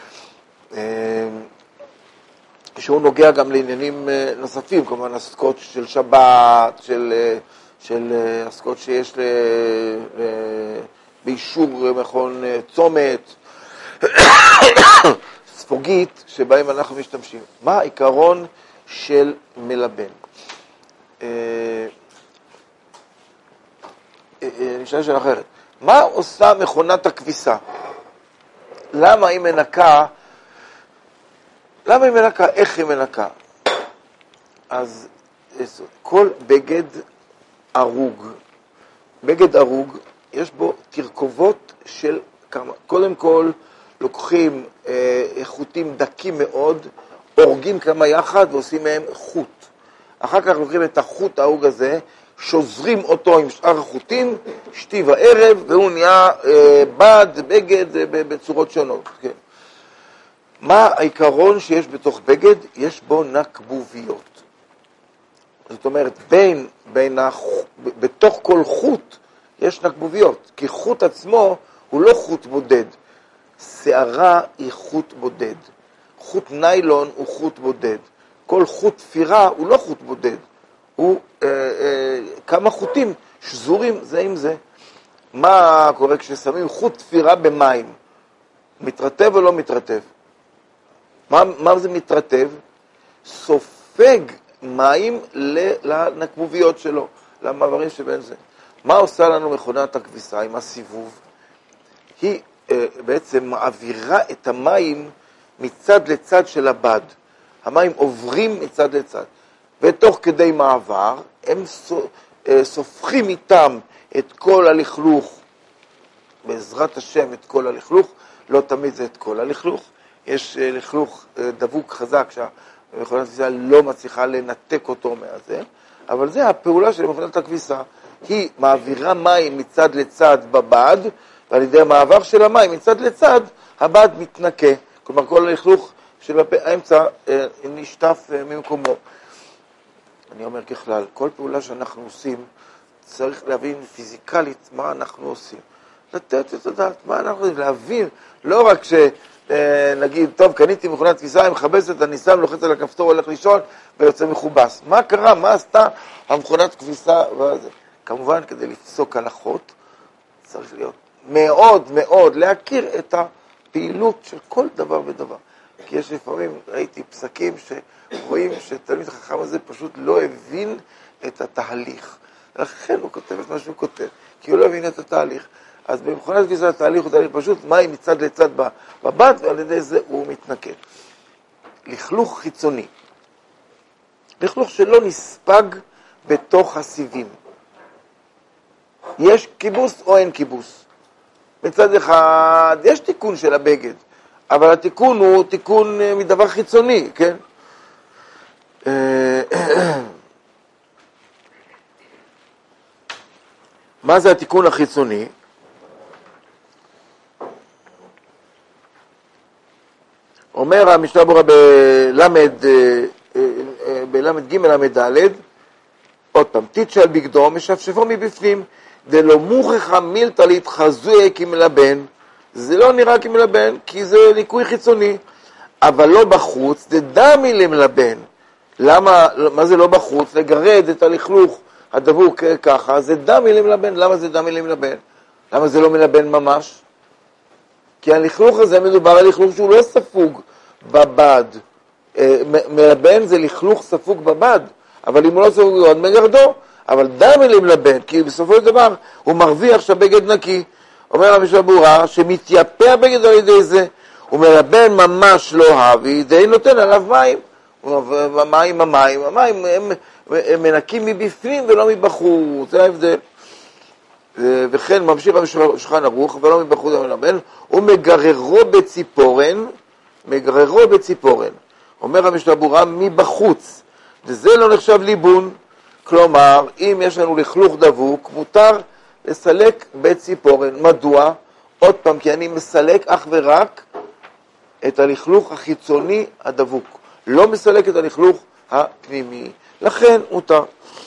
שהוא נוגע גם לעניינים נוספים, כמובן עסקות של שבת, של עסקות שיש באישור מכון צומת, ספוגית שבהם אנחנו משתמשים. מה העיקרון של מלבן? נשאל שאלה אחרת. מה עושה מכונת הכביסה? למה היא מנקה? איך היא מנקה? אז כל בגד ארוג, יש בו תרכובות של כמה. קודם כל, לוקחים חוטים דקים מאוד, הורגים כמה יחד ועושים מהם חוט. אחר כך לוקחים את החוט הארוג הזה, שוזרים אותו עם שאר החוטים, שתי וערב, והוא נהיה בגד בצורות שונות. כן. מה העיקרון שיש בתוך בגד? יש בו נקבוביות. זאת אומרת, בתוך כל חוט יש נקבוביות, כי חוט עצמו הוא לא חוט בודד. שערה היא חוט בודד. חוט ניילון הוא חוט בודד. כל חוט תפירה הוא לא חוט בודד. הוא כמה חוטים שזורים זה עם זה. מה קורה כששמים חוט תפירה במים? מתרטב או לא מתרטב? מה זה מתרטב? סופג מים לנקבוביות שלו, למעברים שבין זה. מה עושה לנו מכונת הכביסה עם הסיבוב? היא בעצם מעבירה את המים מצד לצד של הבד. המים עוברים מצד לצד. ותוך כדי מעבר, הם סופחים איתם את כל הלכלוך, בעזרת השם את כל הלכלוך, לא תמיד זה את כל הלכלוך, יש לכלוך דבוק חזק שהמכונת הכביסה לא מצליחה לנתק אותו מהזה, אבל זה הפעולה של מכונת הכביסה, היא מעבירה מים מצד לצד בבד, ועל ידי המעבר של המים מצד לצד, הבד מתנקה, כלומר כל הלכלוך של האמצע נשטף ממקומו. אני אומר ככלל, כל פעולה שאנחנו עושים, צריך להבין פיזיקלית מה אנחנו עושים. לתת את הדעת, מה אנחנו עושים, להבין, לא רק שנגיד, טוב, קניתי מכונת כביסה, אני מחבסת, אני שם, לוחץ על הכפתור, הולך לישון, ויוצא מחובס. מה קרה? מה עשתה המכונת כביסה? כמובן, כדי לפסוק הלכות, צריך להיות מאוד מאוד להכיר את הפעילות של כל דבר ודבר. כי יש לפעמים, ראיתי פסקים שרואים שתלמיד החכם הזה פשוט לא הבין את התהליך. לכן הוא כותב את מה שהוא כותב, כי הוא לא הבין את התהליך. אז במכונת כביסה התהליך הוא תהליך פשוט, מים מצד לצד בבד, ועל ידי זה הוא מתנקה. לכלוך חיצוני. לכלוך שלא נספג בתוך הסיבים. יש כיבוס או אין כיבוס? מצד אחד, יש תיקון של הבגד, אבל התיקון הוא תיקון מדבר חיצוני, כן? מה זה התיקון החיצוני? אומר המשנה ברורה בלמד ג' למד ד', עוד פעם, תיטשל בגדו משפשפו מבפנים, דלא מוכחה מילתא להתחזויה כמלבן, זה לא נראה כמלבן, כי זה ליקוי חיצוני, אבל לא בחוץ, זה דמי למלבן. למה, מה זה לא בחוץ? לגרד את הלכלוך הדבוק ככה, זה דמי למלבן. למה זה דמי למלבן? למה זה לא מלבן ממש? כי הלכלוך הזה מדובר על לכלוך שהוא לא ספוג בבד. מלבן זה לכלוך ספוג בבד, אבל אם הוא לא ספוג בבד, מגרדו. אבל דמי למלבן, כי בסופו של דבר הוא מרוויח שהבגד נקי. אומר המשנה ברורה שמתייפה הבגד על ידי זה, הוא מלבן ממש לא אהבי, די נותן עליו מים. המים הם מנקים מבפנים ולא מבחוץ, זה ההבדל. וכן ממשיך בשולחן ערוך, ולא מבחוץ המלבן, ומגררו בציפורן. אומר המשנה ברורה מבחוץ, וזה לא נחשב ליבון. כלומר, אם יש לנו לכלוך דבוק, מותר לסלק בציפורן. מדוע? עוד פעם, כי אני מסלק אך ורק את הלכלוך החיצוני הדבוק. לא מסלק את הלכלוך הפנימי. לכן מותר.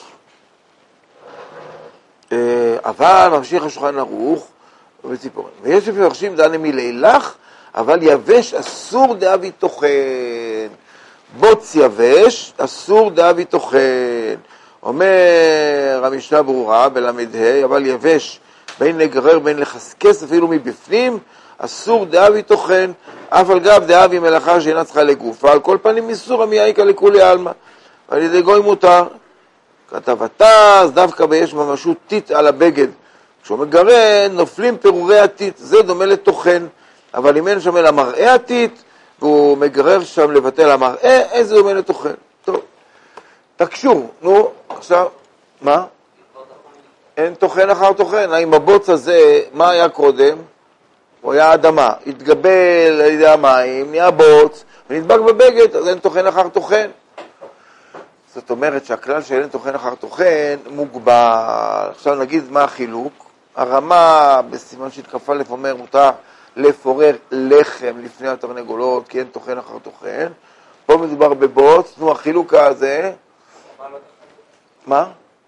אבל ממשיך השולחן ערוך בציפורן. ויש מפרשים דנה מלילך, אבל יבש אסור דאבי טוחן. בוץ יבש אסור דאבי טוחן. אומר המשנה ברורה בלמד אבל יבש בין לגרר בין לחסקס אפילו מבפנים אסור דאבי טוחן, אף על גב דאבי מלאכה שאינה צריכה לגופה, על כל פנים איסור המייעיקה לכולי עלמא, על ידי גוי מותר. כתב התז, דווקא ביש ממשות טיט על הבגד, כשהוא מגרן נופלים פירורי הטיט, זה דומה לטוחן, אבל אם אין שם אלא מראה הטיט והוא מגרר שם לבטל המראה, איזה דומה לטוחן. טוב, תקשור, נו, עכשיו, מה? אין טוחן אחר טוחן. האם הבוץ הזה, מה היה קודם? הוא היה אדמה, התגבל על ידי המים, נהיה בוץ, ונדבק בבגד, אז אין טוחן אחר טוחן. זאת אומרת שהכלל של אין טוחן אחר טוחן מוגבל. עכשיו נגיד מה החילוק. הרמה בסימן שהתקפה לפומר מותר לפורר לחם לפני התרנגולות, כי אין טוחן אחר טוחן. פה מדובר בבוץ, נו החילוק הזה. מה?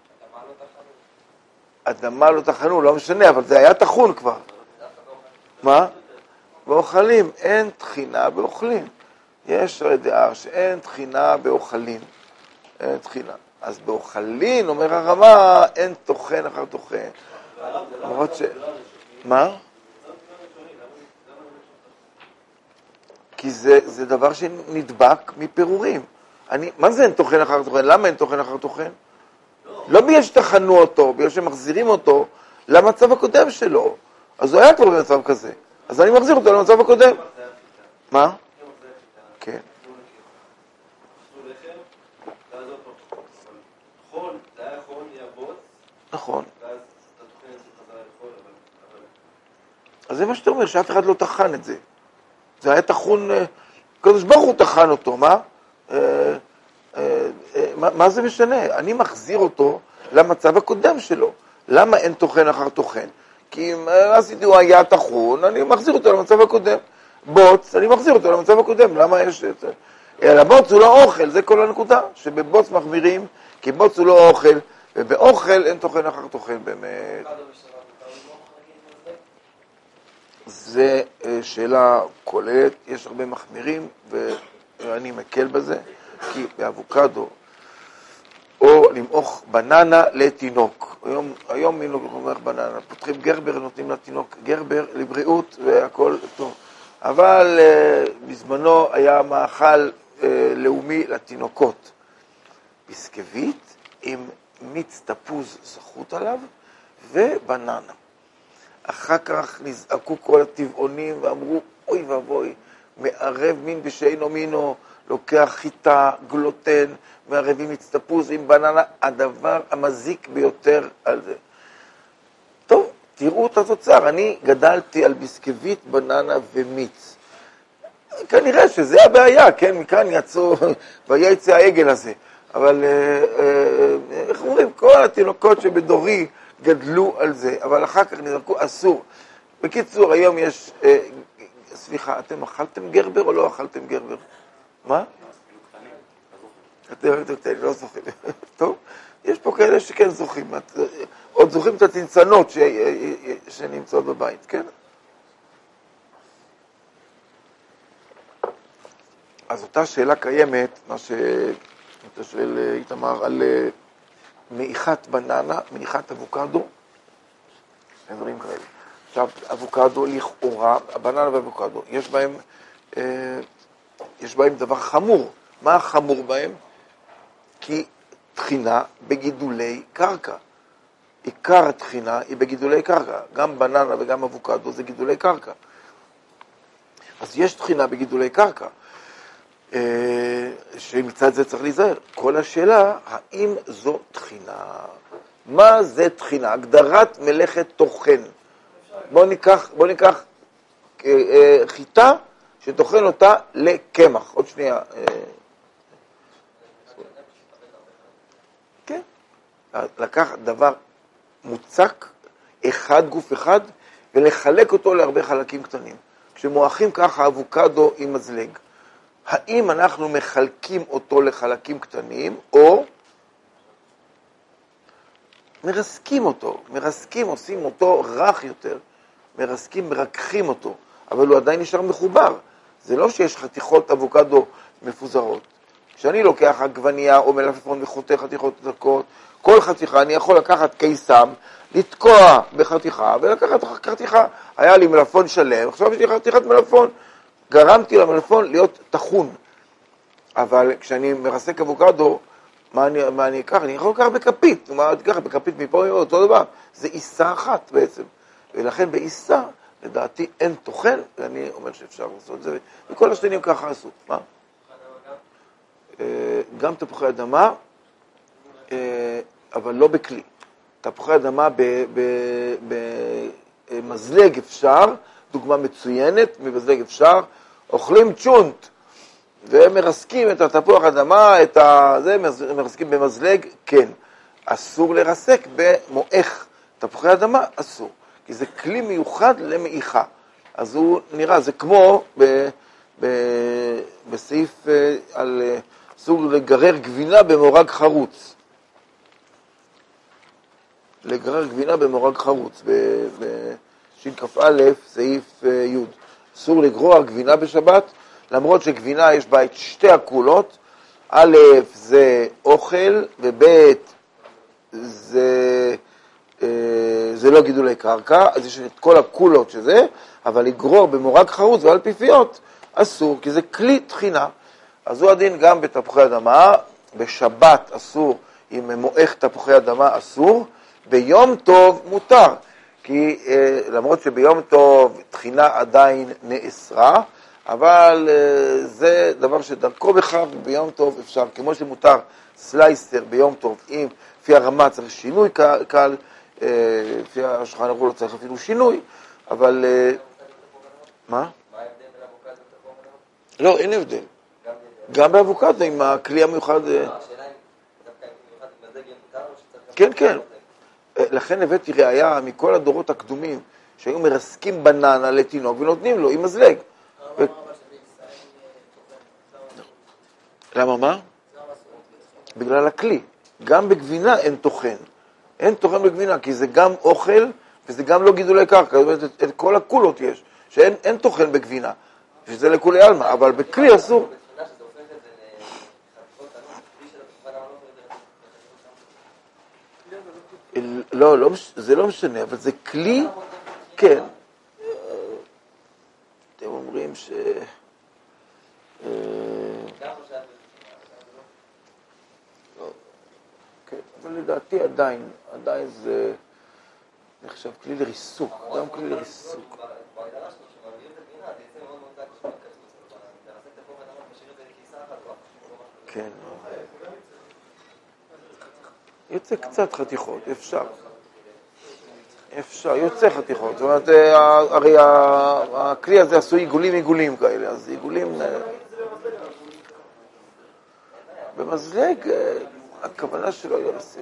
אדמה לא תחנו, לא משנה, אבל זה היה תחון כבר. מה? באוכלים, אין תחינה באוכלים. יש דעה שאין תחינה באוכלים. אין תחינה. אז באוכלים, אומר הרמה, אין טוחן אחר טוחן. למרות ש... מה? כי זה דבר שנדבק מפירורים. מה זה אין טוחן אחר טוחן? למה אין טוחן אחר טוחן? לא בגלל שתחנו אותו, בגלל שמחזירים אותו למצב הקודם שלו. אז הוא היה כבר במצב כזה. אז אני מחזיר אותו למצב הקודם. מה? כן. נכון. אז זה מה שאתה אומר, שאף אחד לא תחן את זה. זה היה תחון, קדוש ברוך הוא תחן אותו, מה? מה זה משנה? אני מחזיר אותו למצב הקודם שלו. למה אין טוחן אחר טוחן? כי אם עשיתי הוא היה תחון, אני מחזיר אותו למצב הקודם. בוץ, אני מחזיר אותו למצב הקודם. למה יש את זה? אלא בוץ הוא לא אוכל, זה כל הנקודה. שבבוץ מחמירים, כי בוץ הוא לא אוכל, ובאוכל אין טוחן אחר טוחן באמת. זה שאלה כוללת, יש הרבה מחמירים, ואני מקל בזה, כי באבוקדו, או למעוך בננה לתינוק. היום מי לא אומר בננה, פותחים גרבר, נותנים לתינוק גרבר לבריאות והכל טוב. אבל בזמנו היה מאכל לאומי לתינוקות. ביסקוויט עם מיץ תפוז זכות עליו ובננה. אחר כך נזעקו כל הטבעונים ואמרו, אוי ואבוי, מערב מין בשאינו מינו, לוקח חיטה, גלוטן, מערבים מיץ תפוז עם בננה, הדבר המזיק ביותר על זה. טוב, תראו את התוצר, אני גדלתי על ביסקוויט, בננה ומיץ. כנראה שזה הבעיה, כן, מכאן יצאו, ויצא העגל הזה. אבל איך אומרים, כל התינוקות שבדורי גדלו על זה, אבל אחר כך נזרקו, אסור. בקיצור, היום יש, סליחה, אתם אכלתם גרבר או לא אכלתם גרבר? מה? אתם לא זוכים. טוב, יש פה כאלה שכן זוכים, עוד זוכים את הצנצנות שנמצאות בבית, כן? אז אותה שאלה קיימת, מה שאתה שואל איתמר על מעיכת בננה, מעיכת אבוקדו, דברים כאלה. עכשיו, אבוקדו לכאורה, הבננה ואבוקדו, יש בהם דבר חמור. מה החמור בהם? כי תחינה בגידולי קרקע. עיקר התחינה היא בגידולי קרקע. גם בננה וגם אבוקדו זה גידולי קרקע. אז יש תחינה בגידולי קרקע. שמצד זה צריך להיזהר. כל השאלה, האם זו תחינה מה זה תחינה? הגדרת מלאכת תוכן. בוא ניקח חיטה שתוכן אותה לקמח. עוד שנייה. כן. לקחת דבר מוצק, גוף אחד, ולחלק אותו להרבה חלקים קטנים. כשמואחים ככה אבוקדו עם מזלג, האם אנחנו מחלקים אותו לחלקים קטנים, או מרסקים, עושים אותו רך יותר, מרקחים אותו, אבל הוא עדיין נשאר מחובר. זה לא שיש חתיכות אבוקדו מפוזרות. כשאני לוקח עגבנייה או מלפפון וחותך חתיכות דקות, כל חתיכה אני יכול לקחת קיסם, לתקוע בחתיכה ולקחת חתיכה. היה לי מלפפון שלם, עכשיו יש לי חתיכת מלפפון. גרמתי למלפפון להיות תחון. אבל כשאני מרסק אבוקדו, מה אני אקח? אני יכול לקחת בכפית. מה אני אקח בכפית מפה? אותו דבר. זה עיסה אחת בעצם. ולכן בעיסה, לדעתי, אין תוכן, ואני אומר שאפשר לעשות את זה. וכל השנים ככה עשו. מה? גם תפוחי אדמה, אבל לא בכלי. תפוחי אדמה במזלג אפשר, דוגמה מצוינת, ממזלג אפשר, אוכלים צ'ונט, ומרסקים את התפוח אדמה, מרסקים במזלג, כן. אסור לרסק במוח תפוחי אדמה, אסור. כי זה כלי מיוחד למעיכה. אז הוא נראה, זה כמו בסעיף על אסור לגרר גבינה במורג חרוץ. לגרר גבינה במורג חרוץ, בשכ"א, סעיף י'. אסור לגרוע גבינה בשבת, למרות שגבינה יש בה את שתי הקולות. א' זה אוכל, וב' זה לא גידולי קרקע, אז יש את כל הקולות שזה, אבל לגרור במורג חרוץ ועל פיפיות אסור, כי זה כלי תחינה. אז הוא הדין גם בתפוחי אדמה, בשבת אסור, אם מועך תפוחי אדמה אסור, ביום טוב מותר, כי למרות שביום טוב תחינה עדיין נאסרה, אבל זה דבר שדרכו בכך, וביום טוב אפשר, כמו שמותר סלייסר ביום טוב, אם לפי הרמה צריך שינוי קל, לפי השולחן ערוך לא צריך אפילו שינוי, אבל מה? מה ההבדל בין אבוקדו לתפוח אדמה? לא, אין הבדל. גם באבוקדו עם הכלי המיוחד. השאלה אם דווקא במיוחד עם מזלג מותר או שצריך... כן, כן. לכן הבאתי ראיה מכל הדורות הקדומים, שהיו מרסקים בננה לתינוק ונותנים לו עם מזלג. למה מה? בגלל הכלי. גם בגבינה אין תוכן. אין תוכן בגבינה, כי זה גם אוכל וזה גם לא גידולי קרקע. זאת אומרת, את כל הקולות יש, שאין תוכן בגבינה, שזה לכולי אלמה, אבל בכלי אסור. לא, זה לא משנה, אבל זה כלי, כן. אתם אומרים ש... כן, אבל לדעתי עדיין זה נחשב כלי לריסוק, גם כלי לריסוק. כן. יוצא קצת חתיכות, אפשר, יוצא חתיכות. זאת אומרת, הרי הכלי הזה עשו עיגולים כאלה, אז עיגולים... במזלג, הכוונה שלו היא לרסק.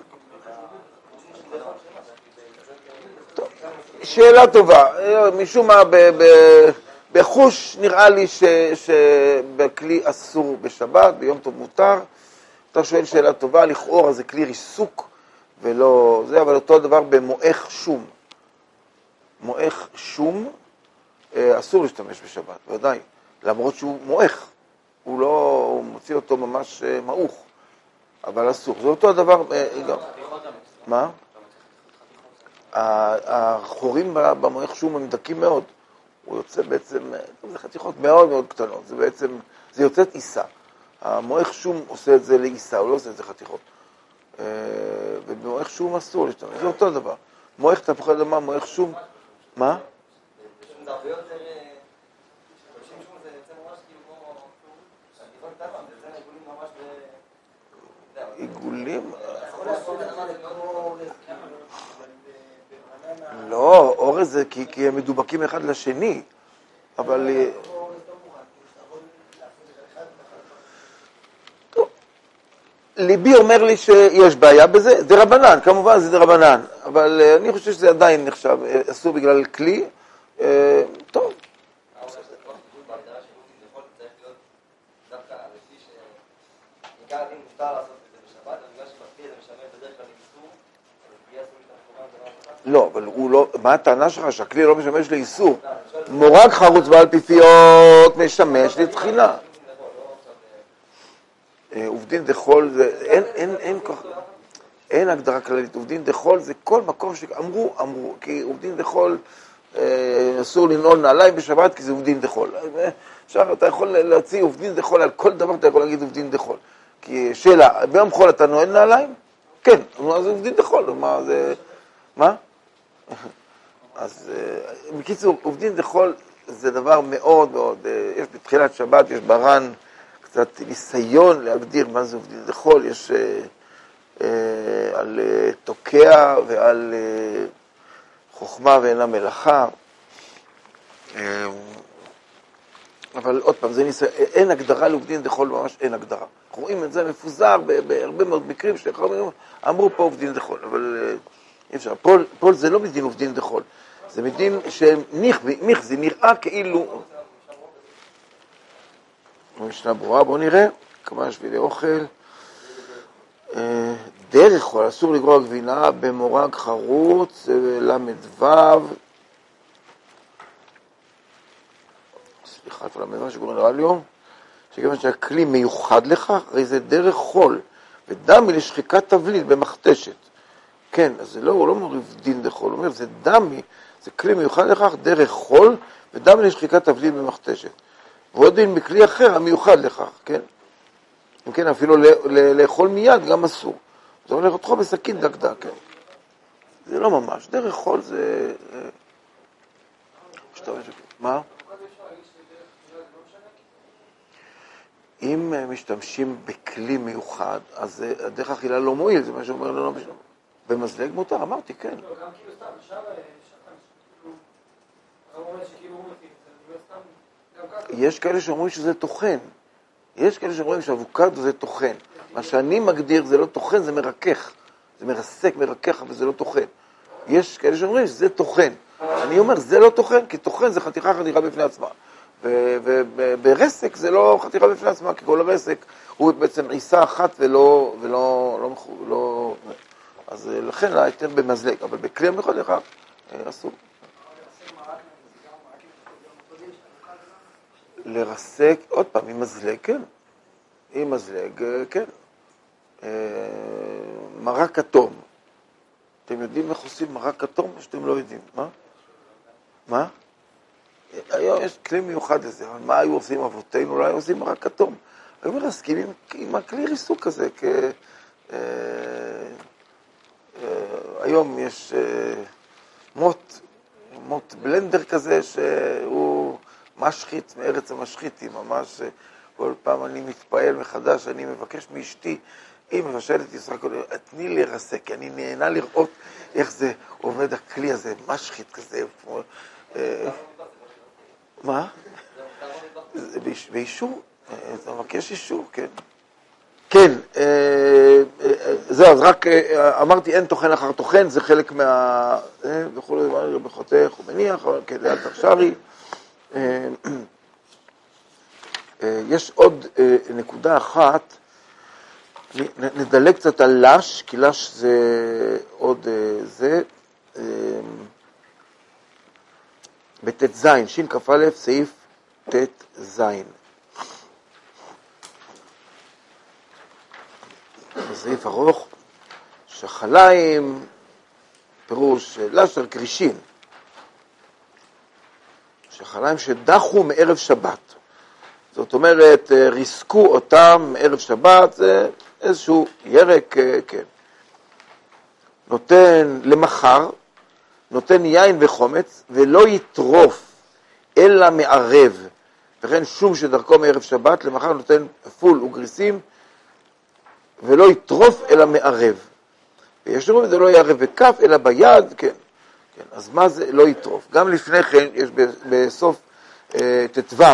טוב, שאלה טובה. משום מה, בחוש נראה לי שבכלי אסור בשבת, ביום טוב מותר. אתה שואל שאלה טובה, לכאורה זה כלי ריסוק ולא זה, אבל אותו דבר במועך שום. מועך שום אסור להשתמש בשבת, ודאי, למרות שהוא מועך. הוא מוציא אותו ממש מעוך, אבל אסור. זה אותו הדבר גם. מה? החורים במועך שום הם דקים מאוד. הוא יוצא בעצם, זה חתיכות מאוד מאוד קטנות, זה בעצם, זה יוצאת עיסה. המועך שום עושה את זה לעיסה, הוא לא עושה את זה חתיכות. ובמועך שום אסור להשתמש, זה אותו דבר. מועך תפוחי אדמה, מועך שום, מה? זה הרבה יותר... שום זה יוצא ממש כאילו כמו... עיגולים ממש עיגולים? לא, אורז זה כי הם מדובקים אחד לשני, אבל... ליבי אומר לי שיש בעיה בזה, זה רבנן, כמובן זה רבנן, אבל אני חושב שזה עדיין נחשב, אסור בגלל כלי, טוב. לא, אבל הוא לא, מה הטענה שלך שהכלי לא משמש לאיסור? מורג חרוץ בעל פיפיות משמש לתחילה. עובדין דחול, אין הגדרה כללית, עובדין דחול זה כל מקום שאמרו, כי עובדין דחול אסור לנעול נעליים בשבת כי זה עובדין דחול. עכשיו אתה יכול להוציא עובדין דחול על כל דבר, אתה יכול להגיד עובדין דחול. כי שאלה, ביום חול אתה נועל נעליים? כן, אז עובדין דחול, מה? אז בקיצור, עובדין דחול זה דבר מאוד מאוד, יש בתחילת שבת, יש ברן, קצת ניסיון להגדיר מה זה עובדין דחול, יש על תוקע ועל חוכמה ואינה מלאכה, אבל עוד פעם, זה ניסיון, אין הגדרה לעובדין דחול, ממש אין הגדרה. אנחנו רואים את זה מפוזר בהרבה מאוד מקרים שאמרו פה עובדין דחול, אבל אי אפשר. פה זה לא מדין עובדין דחול, זה מדין שמיך, זה נראה כאילו... משנה ברורה, בואו נראה, כמה שבילי אוכל. דרך חול, אסור לגרוע גבינה במורג חרוץ, למ"ו. סליחה, למ"ו שגורן רליום. שכיוון שהכלי מיוחד לכך, הרי זה דרך חול, ודמי לשחיקת תבליט במכתשת. כן, אז זה לא, הוא לא מוריד דין דחול, הוא אומר, זה דמי, זה כלי מיוחד לכך, דרך חול, ודמי לשחיקת תבליט במכתשת. ועוד דין מכלי אחר המיוחד לכך, כן? אם כן, אפילו לאכול מיד גם אסור. זה הולך אותך בסכין דקדק, כן? זה לא ממש, דרך חול זה... מה? אם משתמשים בכלי מיוחד, אז דרך אכילה לא מועיל, זה מה שאומר לנו בשביל... במזלג מותר, אמרתי, כן. לא, גם כאילו סתם, אפשר שכאילו הוא מתאים, זה סתם, גם ככה. יש כאלה שאומרים שזה תוכן. יש כאלה שאומרים שאבוקדו זה תוכן. מה שאני מגדיר זה לא תוכן, זה מרכך. זה מרסק, מרכך, אבל זה לא תוכן. יש כאלה שאומרים שזה תוכן. אני אומר, זה לא תוכן, כי תוכן זה חתיכה בפני עצמה. וברסק זה לא חתיכה בפני עצמה, כי כל הרסק הוא בעצם עיסה אחת ולא... אז לכן להיתר במזלג, אבל בכלי המיוחד לכך אסור. לרסק, עוד פעם, עם מזלג, כן. עם מזלג, כן. מרק כתום. אתם יודעים איך עושים מרק כתום או שאתם לא יודעים? מה? היום יש כלי מיוחד לזה, אבל מה היו עושים אבותינו? לא היו עושים מרק כתום. היו מרסקים עם הכלי ריסוק כזה, היום יש מוט בלנדר כזה שהוא משחית מארץ המשחיתים, ממש כל פעם אני מתפעל מחדש, אני מבקש מאשתי, היא מבשלת ישראל, תני לי לרסק, כי אני נהנה לראות איך זה עובד הכלי הזה, משחית כזה. מה? באישור, אתה מבקש אישור, כן. כן, זהו, אז רק אמרתי אין תוכן אחר תוכן, זה חלק מה... וכו' בחותך ומניח, אבל כן, ליד תחשרי. יש עוד נקודה אחת, נדלג קצת על לש, כי לש זה עוד זה, בתת זין, שין כ"א, סעיף תת זין. סעיף ארוך, שחליים, פירוש לשר קרישין, שחליים שדחו מערב שבת. זאת אומרת, ריסקו אותם מערב שבת, זה איזשהו ירק, כן. נותן למחר, נותן יין וחומץ, ולא יטרוף, אלא מערב. וכן שום שדרכו מערב שבת, למחר נותן פול וגריסים, ולא יטרוף אלא מערב. ויש אומרים, זה לא יערב בכף, אלא ביד, כן. כן. אז מה זה לא יטרוף? גם לפני כן, יש בסוף ט"ו,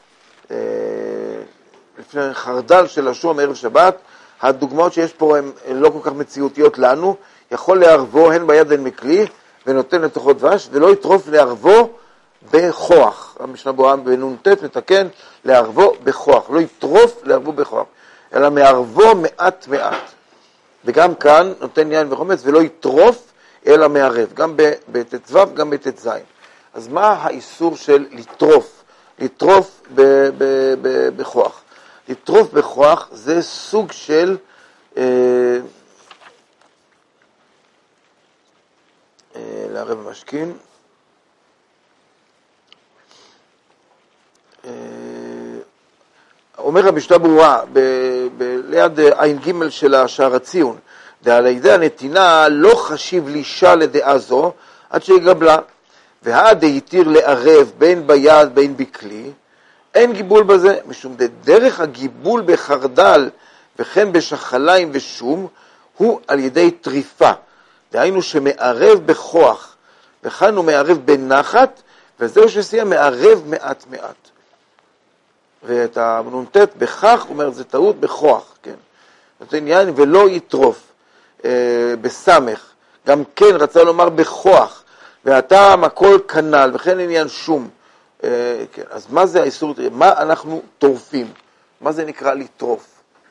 לפני חרדל של השום ערב שבת, הדוגמאות שיש פה הן לא כל כך מציאותיות לנו, יכול לערבו הן ביד הן מכלי, ונותן לתוכו דבש, ולא יטרוף לערבו בכוח. המשנה ברורה בנ"ט מתקן, לערבו בכוח. לא יטרוף לערבו בכוח, אלא מערבו מעט מעט. וגם כאן נותן יין וחומץ, ולא יטרוף אלא מערב, גם בט"ו, גם בט"ז. אז מה האיסור של לטרוף? לטרוף בכוח. לטרוף בכוח זה סוג של לערב במשכין. אומר המשנה ברורה, ליד עין ג' של השער הציון, ועל ידי הנתינה לא חשיב לישה לדעה זו, עד שיגבלה. והדהיתיר לערב בין ביד בין בכלי, אין גיבול בזה, משום דרך הגיבול בחרדל וכן בשחליים ושום, הוא על ידי טריפה. דהיינו שמערב בכוח, וכאן הוא מערב בנחת, וזהו שסייע מערב מעט מעט. ואת הנ"ט בכך, הוא אומר, זה טעות בכוח, כן. נותן יין ולא יטרוף, בסמך, גם כן רצה לומר בכוח, והטעם הכל כנל, וכן עניין שום. כן. אז מה זה האיסור? מה אנחנו טורפים? מה זה נקרא לטרוף?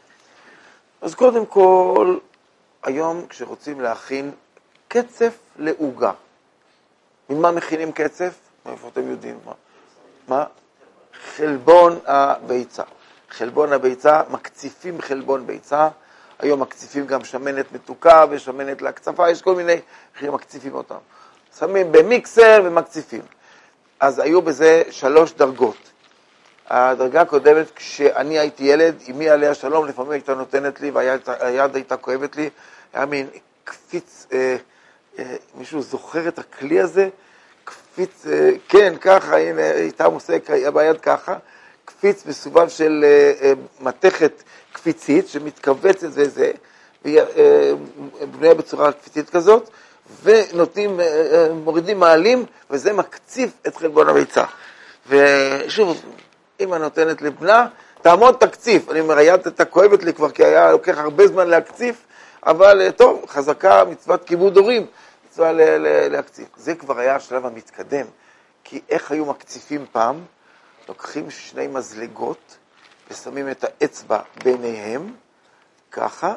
אז קודם כל, היום כשרוצים להכין קצף לעוגה, ממה מכינים קצף? מאיפה אתם יודעים? מה? חלבון הביצה. חלבון הביצה, מקציפים חלבון ביצה, היום מקציפים גם שמנת מתוקה ושמנת להקצפה, יש כל מיני, מקציפים אותם. שמים במיקסר ומקציפים. אז היו בזה 3 דרגות. הדרגה הקודמת, כשאני הייתי ילד, אמי עליה שלום, לפעמים הייתה נותנת לי, והיד הייתה כואבת לי, היה מין קפיץ, מישהו זוכר את הכלי הזה? קפיץ, כן, ככה, הנה, הייתה מוסק ביד ככה, קפיץ מסובב של מתכת קפיצית, שמתכווצת וזה, והיא בנויה בצורה קפיצית כזאת, ונותנים, מורידים מעלים, וזה מקציף את חלבון הביצה. ושוב, אמא נותנת לבנה, תעמוד תקציף. אני אומר, היד הייתה כואבת לי כבר, כי היה לוקח הרבה זמן להקציף, אבל טוב, חזקה מצוות כיבוד הורים, מצווה להקציף. זה כבר היה השלב המתקדם, כי איך היו מקציפים פעם? לוקחים 2 מזלגות, ושמים את האצבע ביניהם, ככה,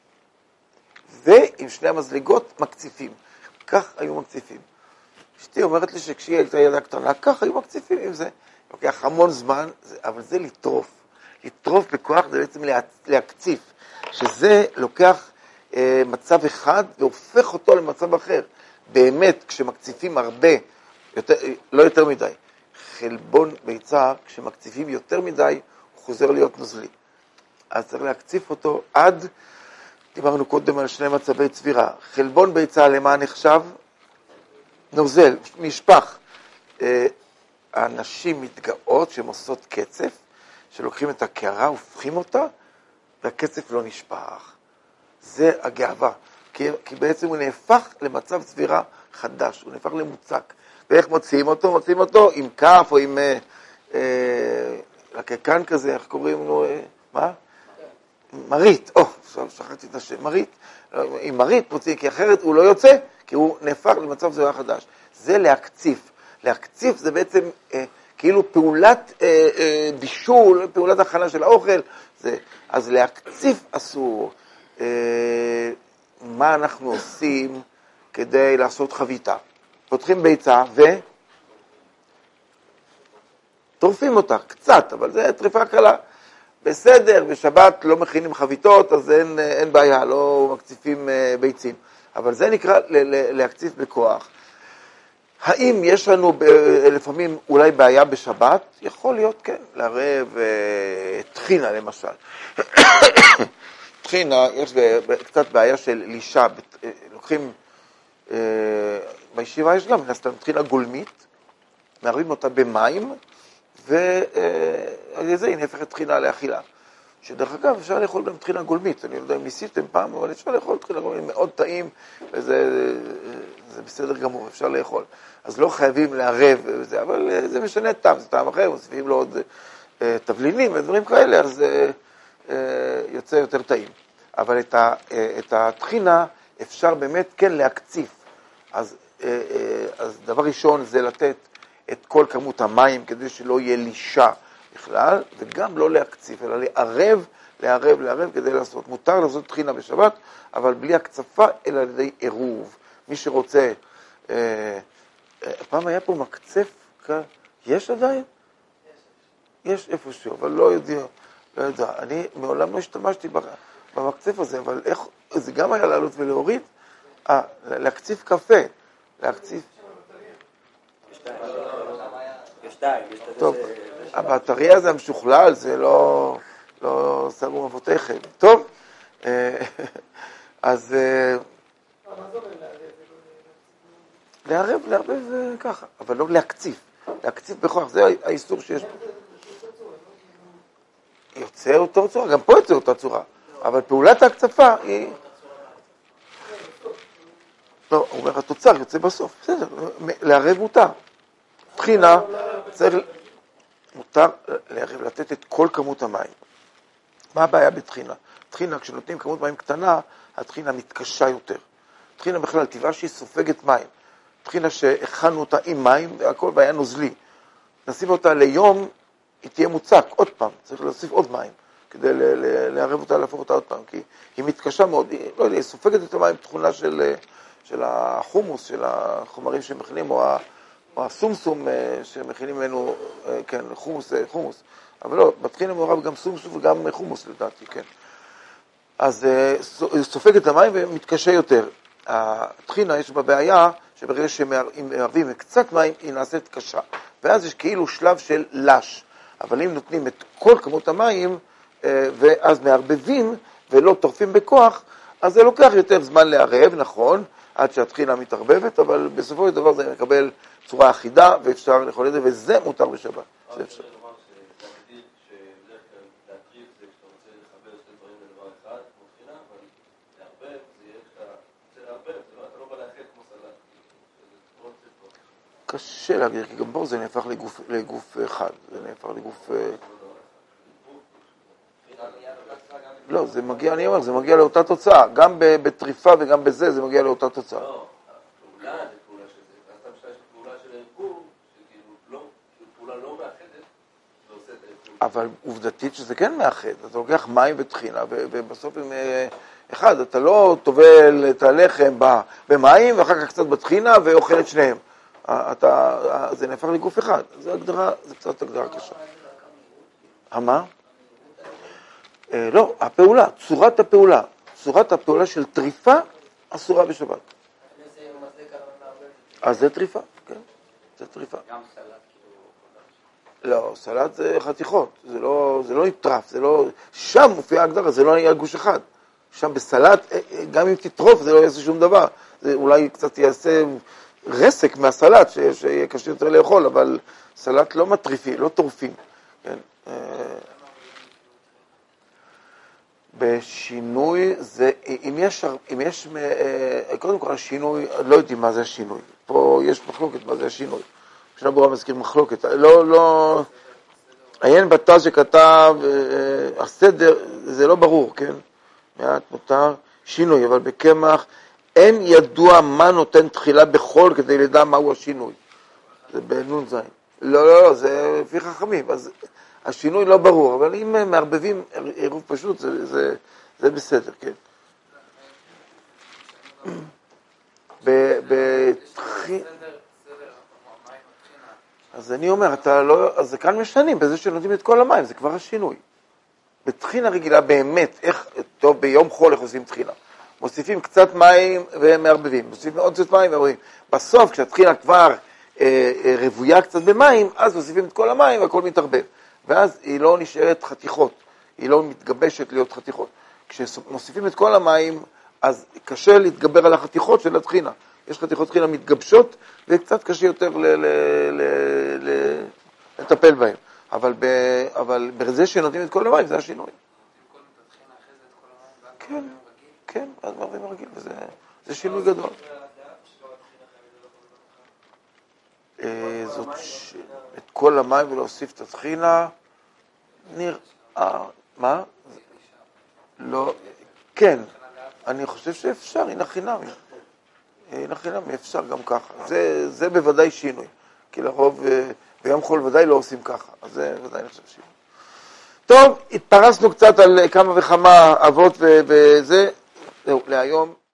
ועם 2 המזלגות מקציפים. כך היו מקציפים. אשתי אומרת לי שכשהיא הייתה ילדה קטנה, כך היו מקציפים עם זה. לוקח המון זמן, אבל זה לטרוף. לטרוף בכוח זה בעצם להקציף, שזה לוקח מצב אחד והופך אותו למצב אחר. באמת, כשמקציפים הרבה, לא יותר מדי, חלבון ביצה, כשמקציפים יותר מדי, הוא חוזר להיות נוזלי. אז צריך להקציף אותו עד, דיברנו קודם על 2 מצבי צבירה. חלבון ביצה למה נחשב? נוזל, נשפך. הנשים מתגאות שהן עושות קצף, שלוקחים את הקערה, הופכים אותה, והקצף לא נשפך. זה הגאווה, כי בעצם הוא נהפך למצב צבירה חדש, הוא נהפך למוצק. ואיך מוציאים אותו? מוציאים אותו עם כף או עם לקקן כזה, איך קוראים לו? מה? מרית, שכחתי את השם, מרית. עם מרית מוציאים, כי אחרת הוא לא יוצא, כי הוא נהפך למצב צבירה חדש. זה להקציף. להקציף זה בעצם כאילו פעולת בישול, פעולת הכנה של האוכל. אז להקציף אסור. מה אנחנו עושים כדי לעשות חביתה? פותחים ביצה טורפים אותה, קצת, אבל זה טריפה קלה. בסדר, בשבת לא מכינים חביתות, אז אין בעיה, לא מקציפים ביצים. אבל זה נקרא להקציף בכוח. האם יש לנו לפעמים אולי בעיה בשבת? יכול להיות, כן, לערב טחינה למשל. טחינה, יש קצת בעיה של לישה, לוקחים, בישיבה יש גם, נסתם טחינה גולמית, מערבים אותה במים, ועל זה היא נהפכת טחינה לאכילה. שדרך אגב אפשר לאכול גם טחינה גולמית, אני לא יודע אם ניסיתם פעם, אבל אפשר לאכול טחינה גולמית, מאוד טעים, וזה בסדר גמור, אפשר לאכול. אז לא חייבים לערב וזה, אבל זה משנה טעם, זה טעם אחר, מוסיפים לו עוד תבלינים ודברים כאלה, אז יוצא יותר טעים. אבל את הטחינה אפשר באמת כן להקציף. אז דבר ראשון זה לתת את כל כמות המים כדי שלא יהיה לישה בכלל, וגם לא להקציף, אלא לערב כדי לעשות. מותר לעשות טחינה בשבת, אבל בלי הקצפה, אלא על ידי עירוב. מי שרוצה, פעם היה פה מקצף, יש עדיין? יש איפשהו, אבל לא יודע. אני מעולם לא השתמשתי במקצף הזה, אבל איך, זה גם היה לעלות ולהוריד? להקציף קפה, להקציף. יש די, יש די. טוב, הבטריה זה המשוכלל, זה לא שמו אבותיכם. טוב, אז לערב ככה, אבל לא להקציף. להקציף בכוח, זה האיסור שיש פה. יוצא אותו צורה, גם פה יוצא אותה צורה, אבל פעולת ההקצפה היא... לא, הוא אומר, התוצר יוצא בסוף, בסדר, לערב מותר. טחינה, מותר לערב, לתת את כל כמות המים. מה הבעיה בטחינה? טחינה, כשנותנים כמות מים קטנה, הטחינה מתקשה יותר. טחינה בכלל, טבעה שהיא סופגת מים. טחינה שהכנו אותה עם מים, והכל בעיה נוזלי. נשים אותה ליום, היא תהיה מוצק, עוד פעם, צריך להוסיף עוד מים, כדי לערב אותה, להפוך אותה עוד פעם, כי היא מתקשה מאוד, היא סופגת את המים בתכונה של החומוס, של החומרים שמכינים, או הסומסום שמכינים ממנו, כן, חומוס. אבל לא, בטחינה מעורב גם סומסום וגם חומוס לדעתי, כן. אז היא סופגת את המים ומתקשה יותר. הטחינה יש בה בעיה, שברגע שמערבים קצת מים, היא נעשית קשה. ואז יש כאילו שלב של לש. אבל אם נותנים את כל כמות המים, ואז מערבבים ולא טורפים בכוח, אז זה לוקח יותר זמן לערב, נכון, עד שהטחינה מתערבבת, אבל בסופו של דבר זה מקבל צורה אחידה, ואפשר לאכול את זה, וזה מותר בשבת. זה אפשר. קשה להגדיר, כי גם בו זה נהפך לגוף אחד, זה נהפך לגוף... לא, זה מגיע, אני אומר, זה מגיע לאותה תוצאה, גם בטריפה וגם בזה, זה מגיע לאותה תוצאה. לא, פעולה זה פעולה של זה, אז אתה משתמש בפעולה של הערבוב, שכאילו פעולה לא מאחדת, ועושה את הערבוב. אבל עובדתית שזה כן מאחד, אתה לוקח מים וטחינה, ובסוף עם אחד, אתה לא טובל את הלחם במים, ואחר כך קצת בטחינה, ואוכל את שניהם. זה נהפך לגוף אחד, זה קצת הגדרה קשה. מה? לא, הפעולה, צורת הפעולה של טריפה אסורה בשבת. אז זה טריפה, כן, זה טריפה. גם סלט לא, סלט זה חתיכות, זה לא נטרף, זה לא, שם מופיעה הגדרה, זה לא יהיה גוש אחד. שם בסלט, גם אם תטרוף זה לא יעשה שום דבר, זה אולי קצת יעשה רסק מהסלט, שיהיה קשה יותר לאכול, אבל סלט לא מטריפי, לא טורפים. כן. בשינוי זה, אם יש, קודם כל השינוי, לא יודעים מה זה השינוי. פה יש מחלוקת מה זה השינוי. משנה ברורה מזכיר מחלוקת. לא, עיין בתז שכתב, הסדר, זה לא ברור, כן? מעט מותר, שינוי, אבל בקמח, אין ידוע מה נותן תחילה בחול כדי לדע מהו השינוי. זה בנון זין. לא, זה לפי חכמים. אז השינוי לא ברור, אבל אם מערבבים עירוב פשוט, זה בסדר, כן. אז אני אומר, אז זה כאן משנים, בזה שנותנים את כל המים, זה כבר השינוי. בטחינה רגילה באמת, טוב, ביום חול איך עושים טחינה? מוסיפים קצת מים ומערבבים, מוסיפים עוד קצת מים ומערבבים. בסוף, כשהטחינה כבר רבויה קצת במים, אז מוסיפים את כל המים והכל מתערבב. ואז היא לא נשארת חתיכות, היא לא מתגבשת להיות חתיכות. כשמוסיפים את כל המים, אז קשה להתגבר על החתיכות של הטחינה. יש חתיכות טחינה מתגבשות, וקצת קשה יותר לטפל בהן. אבל בזה שנותנים את כל המים, זה השינוי. כן, כן, אז מערבים רגיל, וזה שינוי גדול. זאת את כל המים ולהוסיף את הטחינה, נראה, מה? לא, כן, אני חושב שאפשר, הנה חינמי. הנה חינמי, אפשר גם ככה. זה בוודאי שינוי, כי לרוב ביום חול ודאי לא עושים ככה, אז זה ודאי נחשב שינוי. טוב, התפרסנו קצת על כמה וכמה אבות וזה, זהו, להיום.